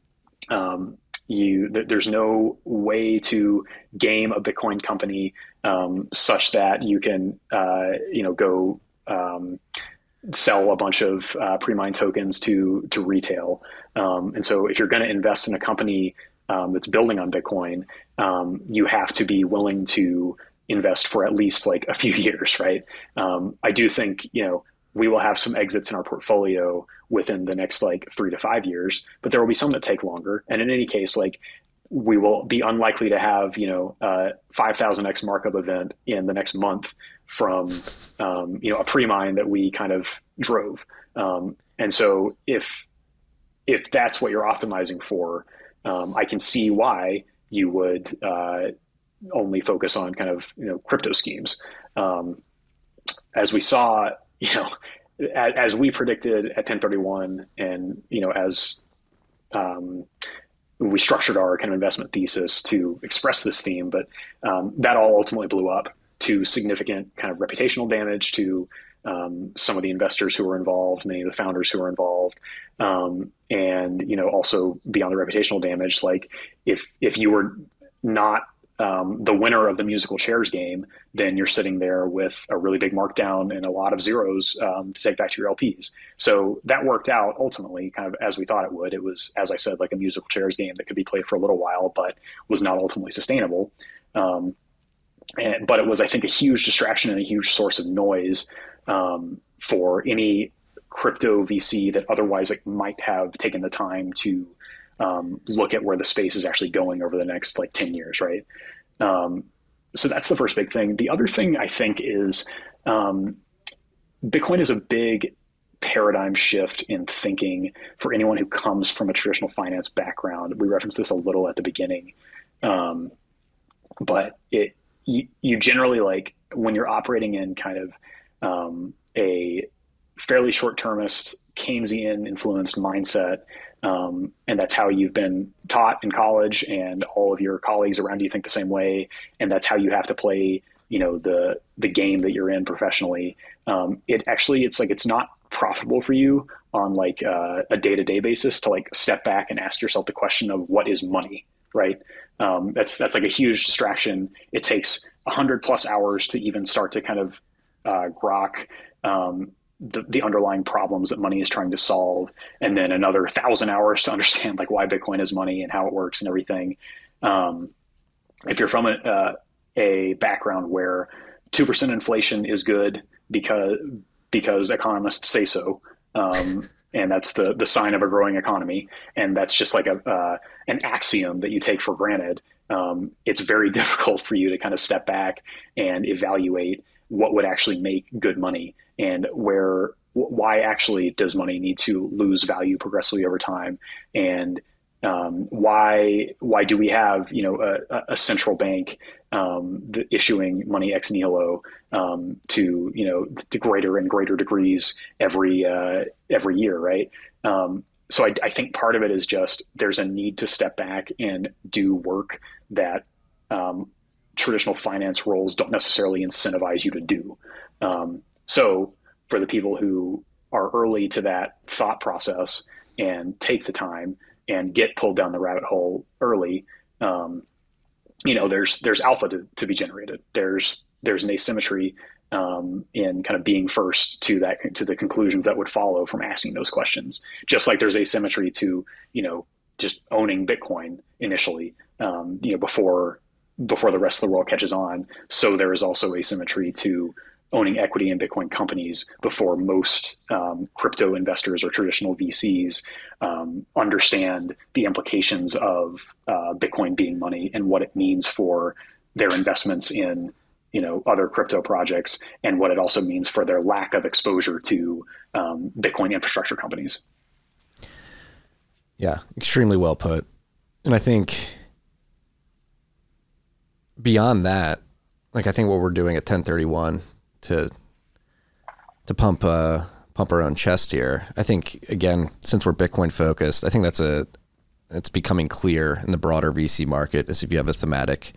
There's no way to game a Bitcoin company such that you can, go sell a bunch of pre-mine tokens to retail. And so if you're going to invest in a company that's building on Bitcoin, you have to be willing to invest for at least like a few years, right? I do think, we will have some exits in our portfolio within the next like 3 to 5 years, but there will be some that take longer. And in any case, like, we will be unlikely to have, a 5,000x markup event in the next month from, a pre-mine that we kind of drove. And so if that's what you're optimizing for, I can see why you would only focus on kind of, crypto schemes. As we saw, as we predicted at 1031 and, as we structured our kind of investment thesis to express this theme, but that all ultimately blew up to significant kind of reputational damage to some of the investors who were involved, many of the founders who were involved. And, also beyond the reputational damage, like if you were not the winner of the musical chairs game, then you're sitting there with a really big markdown and a lot of zeros to take back to your LPs. So that worked out ultimately kind of as we thought it would. It was, as I said, like a musical chairs game that could be played for a little while, but was not ultimately sustainable. But it was, I think, a huge distraction and a huge source of noise for any crypto VC that otherwise might have taken the time to look at where the space is actually going over the next 10 years, right? So that's the first big thing. The other thing I think is Bitcoin is a big paradigm shift in thinking for anyone who comes from a traditional finance background. We referenced this a little at the beginning, but you generally, when you're operating in kind of a fairly short-termist Keynesian influenced mindset, and that's how you've been taught in college, and all of your colleagues around you think the same way, and that's how you have to play, the game that you're in professionally. It's not profitable for you on a day-to-day basis to step back and ask yourself the question of what is money, right? That's a huge distraction. It takes 100+ hours to even start to kind of grok the underlying problems that money is trying to solve, and then another 1,000 hours to understand why Bitcoin is money and how it works and everything. If you're from a background where 2% inflation is good because economists say so, and that's the sign of a growing economy, and that's just an axiom that you take for granted, it's very difficult for you to kind of step back and evaluate what would actually make good money, and why actually does money need to lose value progressively over time, and why do we have a central bank issuing money ex nihilo to greater and greater degrees every year, right? So I think part of it is just there's a need to step back and do work that traditional finance roles don't necessarily incentivize you to do. So for the people who are early to that thought process and take the time and get pulled down the rabbit hole early, there's alpha to be generated. There's an asymmetry in kind of being first to the conclusions that would follow from asking those questions. Just like there's asymmetry to just owning Bitcoin initially, before the rest of the world catches on. So there is also asymmetry to owning equity in Bitcoin companies before most crypto investors or traditional VCs understand the implications of Bitcoin being money and what it means for their investments in other crypto projects, and what it also means for their lack of exposure to Bitcoin infrastructure companies.
Yeah, extremely well put. And I think beyond that, like I think what we're doing at 1031 to pump our own chest here, I think again, since we're Bitcoin focused, I think it's becoming clear in the broader VC market is if you have a thematic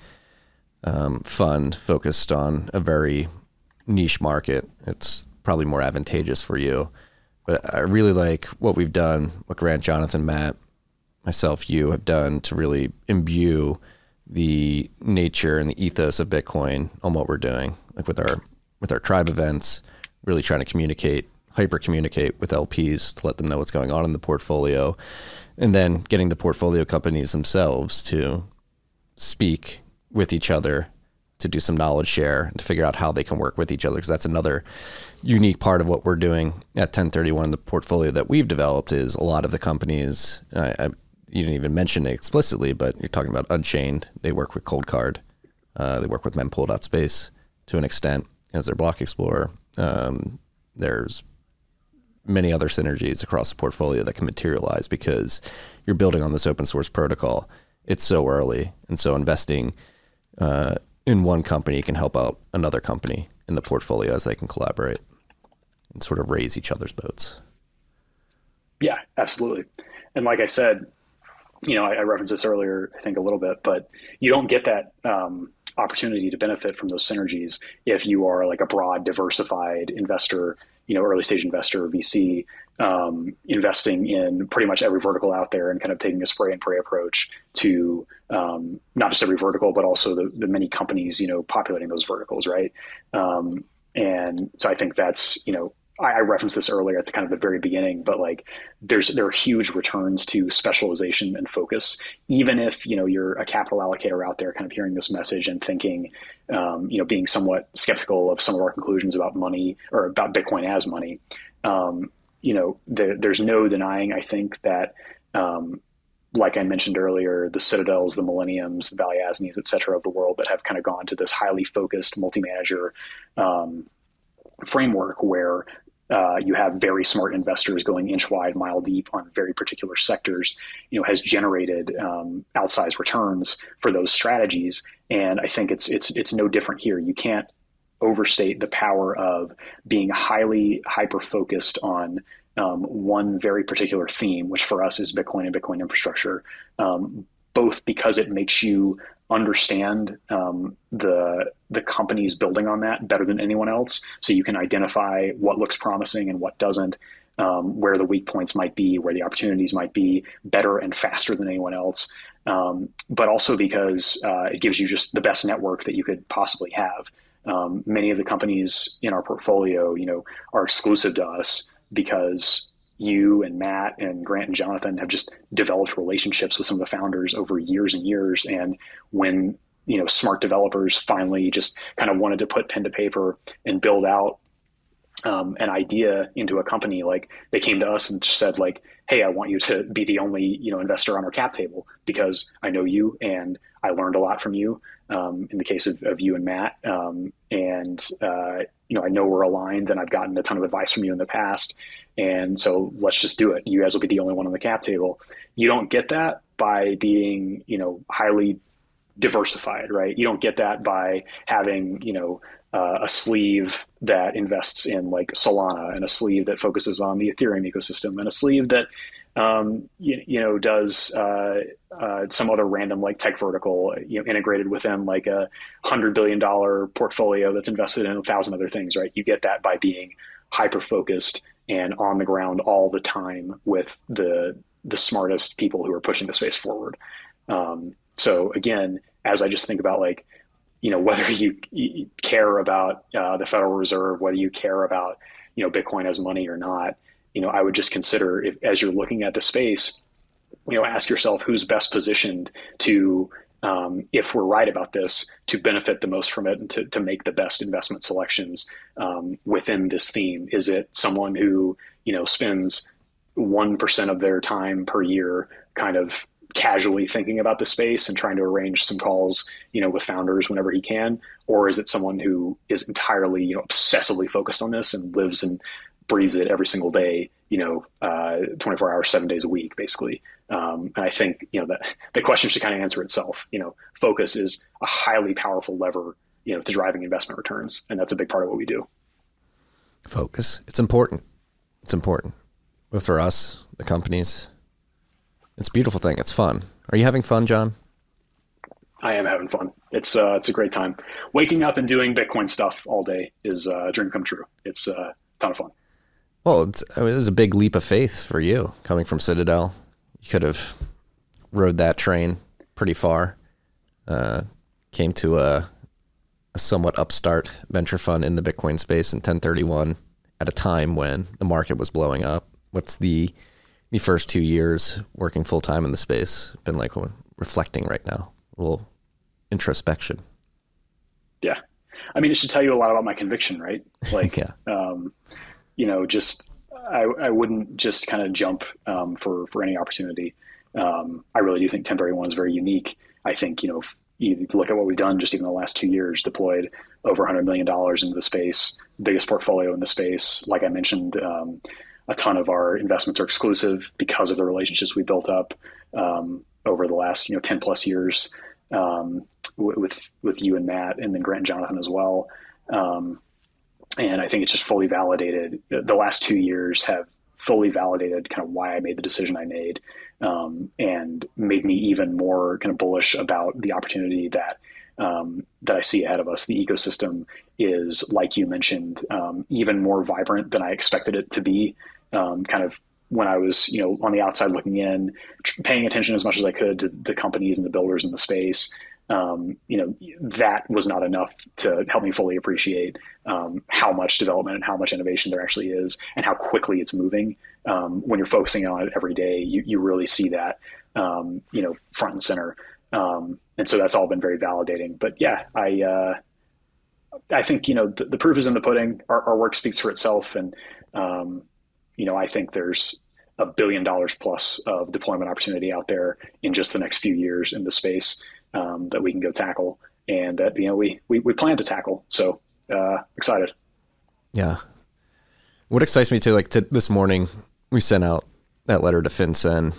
fund focused on a very niche market, it's probably more advantageous for you. But I really like what we've done, what Grant, Jonathan, Matt, myself, you have done to really imbue the nature and the ethos of Bitcoin on what we're doing, like with our tribe events, really trying to hyper communicate with LPs to let them know what's going on in the portfolio, and then getting the portfolio companies themselves to speak with each other, to do some knowledge share, and to figure out how they can work with each other. Because that's another unique part of what we're doing at 1031 in the portfolio that we've developed is a lot of the companies, you didn't even mention it explicitly, but you're talking about Unchained. They work with Coldcard. They work with Mempool.space to an extent as their block explorer. There's many other synergies across the portfolio that can materialize because you're building on this open source protocol. It's so early. And so investing in one company can help out another company in the portfolio as they can collaborate and sort of raise each other's boats.
Yeah, absolutely. And like I said, I referenced this earlier, I think a little bit, but you don't get that opportunity to benefit from those synergies if you are like a broad, diversified investor, early stage investor or VC, investing in pretty much every vertical out there and kind of taking a spray and pray approach to not just every vertical, but also the many companies, populating those verticals, right? And so I think that's, I referenced this earlier at the kind of the very beginning, but like there are huge returns to specialization and focus. Even if, you're a capital allocator out there kind of hearing this message and thinking, being somewhat skeptical of some of our conclusions about money or about Bitcoin as money, there's no denying, I think, that, like I mentioned earlier, the Citadels, the Millenniums, the Balyasnys, et cetera, of the world that have kind of gone to this highly focused multi-manager framework where you have very smart investors going inch wide, mile deep on very particular sectors, has generated outsized returns for those strategies. And I think it's no different here. You can't overstate the power of being highly hyper-focused on one very particular theme, which for us is Bitcoin and Bitcoin infrastructure, both because it makes you understand the companies building on that better than anyone else. So you can identify what looks promising and what doesn't, where the weak points might be, where the opportunities might be better and faster than anyone else. But also because it gives you just the best network that you could possibly have. Many of the companies in our portfolio, are exclusive to us because you and Matt and Grant and Jonathan have just developed relationships with some of the founders over years and years. And when, smart developers finally just kind of wanted to put pen to paper and build out an idea into a company, like they came to us and said like, hey, I want you to be the only, investor on our cap table because I know you and I learned a lot from you. In the case of you and Matt, I know we're aligned and I've gotten a ton of advice from you in the past. And so let's just do it. You guys will be the only one on the cap table. You don't get that by being, highly diversified, right? You don't get that by having, a sleeve that invests in like Solana and a sleeve that focuses on the Ethereum ecosystem and a sleeve that, does some other random like tech vertical, integrated within like a $100 billion portfolio that's invested in 1,000 other things, right? You get that by being hyper-focused and on the ground all the time with the smartest people who are pushing the space forward. So again, as I just think about like, whether you care about the Federal Reserve, whether you care about, Bitcoin as money or not, I would just consider as you're looking at the space, ask yourself who's best positioned to if we're right about this, to benefit the most from it and to make the best investment selections within this theme? Is it someone who, spends 1% of their time per year kind of casually thinking about the space and trying to arrange some calls, with founders whenever he can? Or is it someone who is entirely, obsessively focused on this and lives and breathes it every single day, 24 hours, 7 days a week, basically? And I think, that the question should kind of answer itself. Focus is a highly powerful lever, to driving investment returns. And that's a big part of what we do.
Focus. It's important. It's important. But for us, the companies, it's a beautiful thing. It's fun. Are you having fun, John?
I am having fun. It's a great time. Waking up and doing Bitcoin stuff all day is a dream come true. It's a ton of fun. Well,
it was a big leap of faith for you coming from Citadel. You could have rode that train pretty far. Came to a somewhat upstart venture fund in the Bitcoin space in 1031 at a time when the market was blowing up. What's the first 2 years working full time in the space been like reflecting right now? A little introspection.
Yeah. I mean, it should tell you a lot about my conviction, right? Like,
yeah.
I wouldn't just kind of jump for any opportunity. I really do think 1031 is very unique. I think, if you look at what we've done just even the last 2 years, deployed over $100 million into the space, biggest portfolio in the space. Like I mentioned, a ton of our investments are exclusive because of the relationships we built up over the last 10 plus years with you and Matt, and then Grant and Jonathan as well. And I think it's just fully validated. The last 2 years have fully validated kind of why I made the decision I made, and made me even more kind of bullish about the opportunity that I see ahead of us. The ecosystem is, like you mentioned, even more vibrant than I expected it to be. Kind of when I was, on the outside looking in, paying attention as much as I could to the companies and the builders in the space. That was not enough to help me fully appreciate how much development and how much innovation there actually is, and how quickly it's moving. When you're focusing on it every day, you really see that, front and center. And so that's all been very validating. But yeah, I think, the proof is in the pudding. Our work speaks for itself. And, I think there's $1 billion plus of deployment opportunity out there in just the next few years in the space that we can go tackle, and that, we plan to tackle. So excited.
Yeah. What excites me too, like this morning, we sent out that letter to FinCEN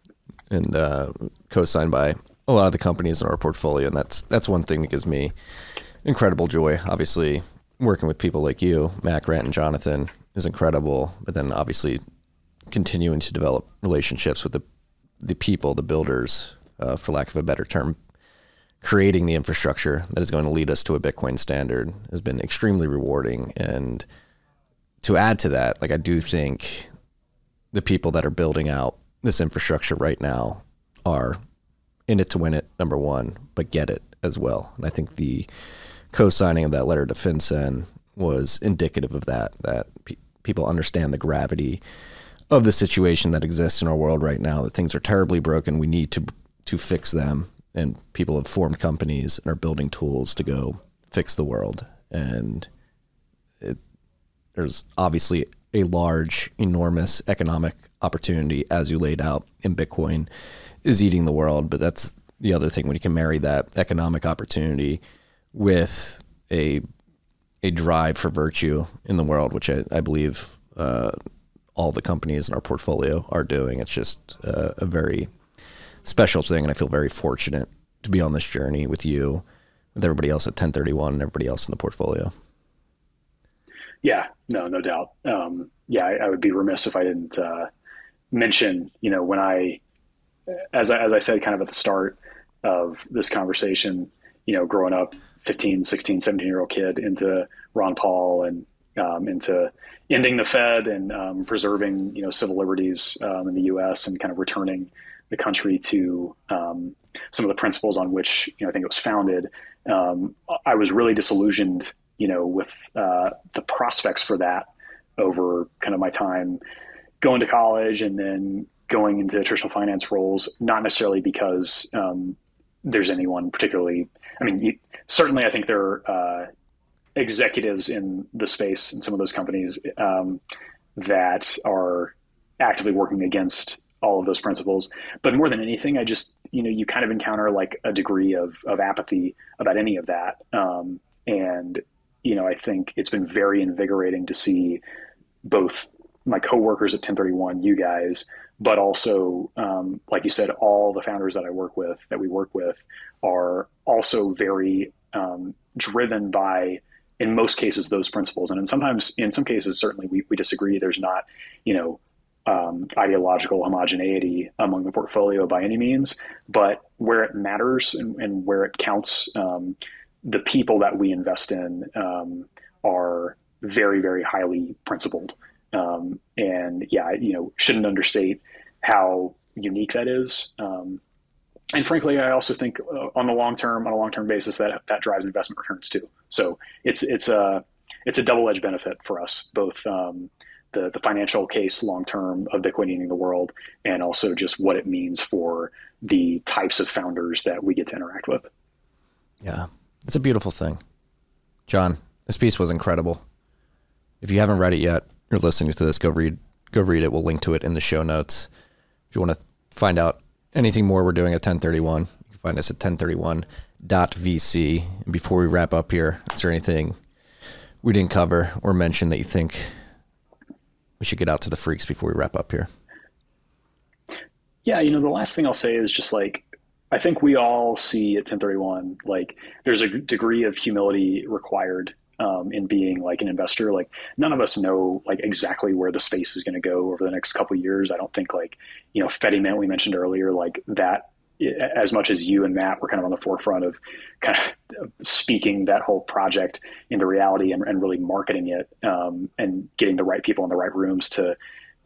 and co-signed by a lot of the companies in our portfolio. And that's one thing that gives me incredible joy. Obviously, working with people like you, Matt, Grant, and Jonathan is incredible. But then obviously continuing to develop relationships with the people, the builders, for lack of a better term, creating the infrastructure that is going to lead us to a Bitcoin standard has been extremely rewarding. And to add to that, like, I do think the people that are building out this infrastructure right now are in it to win it, number one, but get it as well. And I think the co-signing of that letter to FinCEN was indicative of that people understand the gravity of the situation that exists in our world right now, that things are terribly broken. We need to fix them. And people have formed companies and are building tools to go fix the world. And there's obviously a large, enormous economic opportunity, as you laid out, in Bitcoin is eating the world. But that's the other thing, when you can marry that economic opportunity with a drive for virtue in the world, which I believe all the companies in our portfolio are doing. It's just a very special thing, and I feel very fortunate to be on this journey with you, with everybody else at 1031 and everybody else in the portfolio.
Yeah, no doubt. I would be remiss if I didn't mention, when as I said kind of at the start of this conversation, growing up 15, 16, 17-year-old kid into Ron Paul and into ending the Fed and preserving, civil liberties in the U.S. and kind of returning the country to some of the principles on which, I think it was founded. I was really disillusioned, with the prospects for that over kind of my time going to college and then going into traditional finance roles, not necessarily because there's anyone particularly. I mean, certainly, I think there are executives in the space in some of those companies that are actively working against all of those principles. But more than anything, I just, you kind of encounter like a degree of apathy about any of that. And, I think it's been very invigorating to see both my coworkers at 1031, you guys, but also, like you said, all the founders that we work with are also very driven by, in most cases, those principles. And in some cases, certainly we disagree. There's not, ideological homogeneity among the portfolio by any means, but where it matters and where it counts, the people that we invest in are very, very highly principled. And yeah, shouldn't understate how unique that is. And frankly, I also think on a long-term basis that drives investment returns too. So it's a double-edged benefit for us, both the financial case long-term of Bitcoin eating the world, and also just what it means for the types of founders that we get to interact with.
Yeah, it's a beautiful thing. John, this piece was incredible. If you haven't read it yet, you're listening to this, go read it. We'll link to it in the show notes. If you want to find out anything more we're doing at 1031, you can find us at 1031.vc. And before we wrap up here, is there anything we didn't cover or mention that you think we should get out to the freaks before we wrap up here?
Yeah, the last thing I'll say is just like, I think we all see at 1031, like there's a degree of humility required in being like an investor. Like none of us know like exactly where the space is going to go over the next couple of years. I don't think like, Fedimint we mentioned earlier, like that, as much as you and Matt were kind of on the forefront of kind of speaking that whole project into reality and really marketing it and getting the right people in the right rooms to,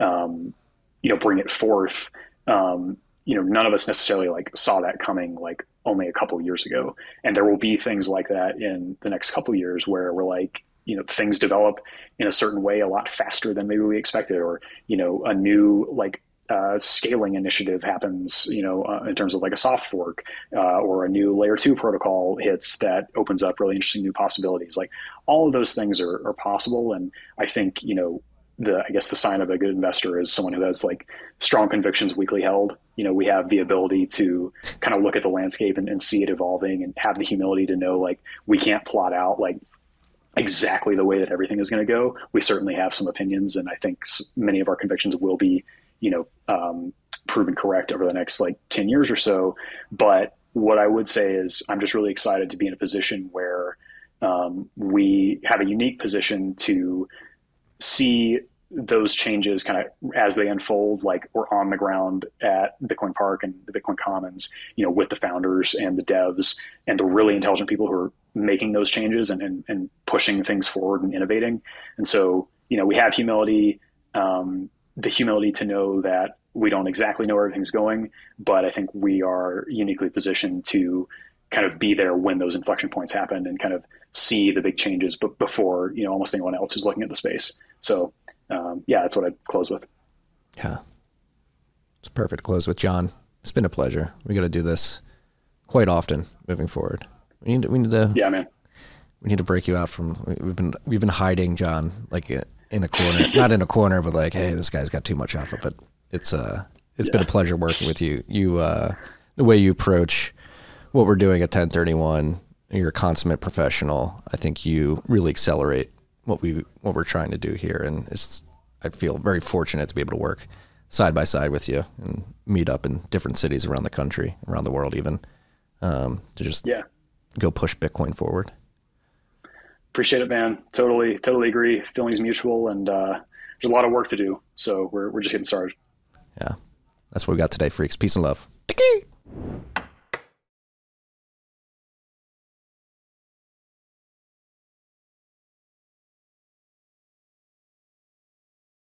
bring it forth. None of us necessarily like saw that coming like only a couple of years ago. And there will be things like that in the next couple of years where we're like, things develop in a certain way a lot faster than maybe we expected, or, a new like scaling initiative happens, in terms of like a soft fork or a new layer 2 protocol hits that opens up really interesting new possibilities. Like all of those things are possible. And I think, I guess the sign of a good investor is someone who has like strong convictions weakly held. We have the ability to kind of look at the landscape and see it evolving, and have the humility to know like we can't plot out like exactly the way that everything is going to go. We certainly have some opinions, and I think many of our convictions will be, proven correct over the next like 10 years or so. But what I would say is I'm just really excited to be in a position where we have a unique position to see those changes kind of as they unfold. Like we're on the ground at Bitcoin Park and the Bitcoin Commons, with the founders and the devs and the really intelligent people who are making those changes and pushing things forward and innovating. And so, we have humility, the humility to know that we don't exactly know where everything's going, but I think we are uniquely positioned to kind of be there when those inflection points happen and kind of see the big changes before, almost anyone else who's looking at the space. So, that's what I'd close with.
Yeah. It's perfect to close with, John. It's been a pleasure. We got to do this quite often moving forward. We need to,
yeah, man.
We need to break you out from, we've been hiding John, like in a corner, not in a corner, but like, hey, this guy's got too much alpha. But it's been a pleasure working with you. The way you approach what we're doing at 1031, you're a consummate professional. I think you really accelerate what we're trying to do here. And I feel very fortunate to be able to work side by side with you and meet up in different cities around the country, around the world even, to just go push Bitcoin forward.
Appreciate it, man. Totally agree. Feelings mutual, and there's a lot of work to do. So we're just getting started.
Yeah. That's what we got today, freaks. Peace and love.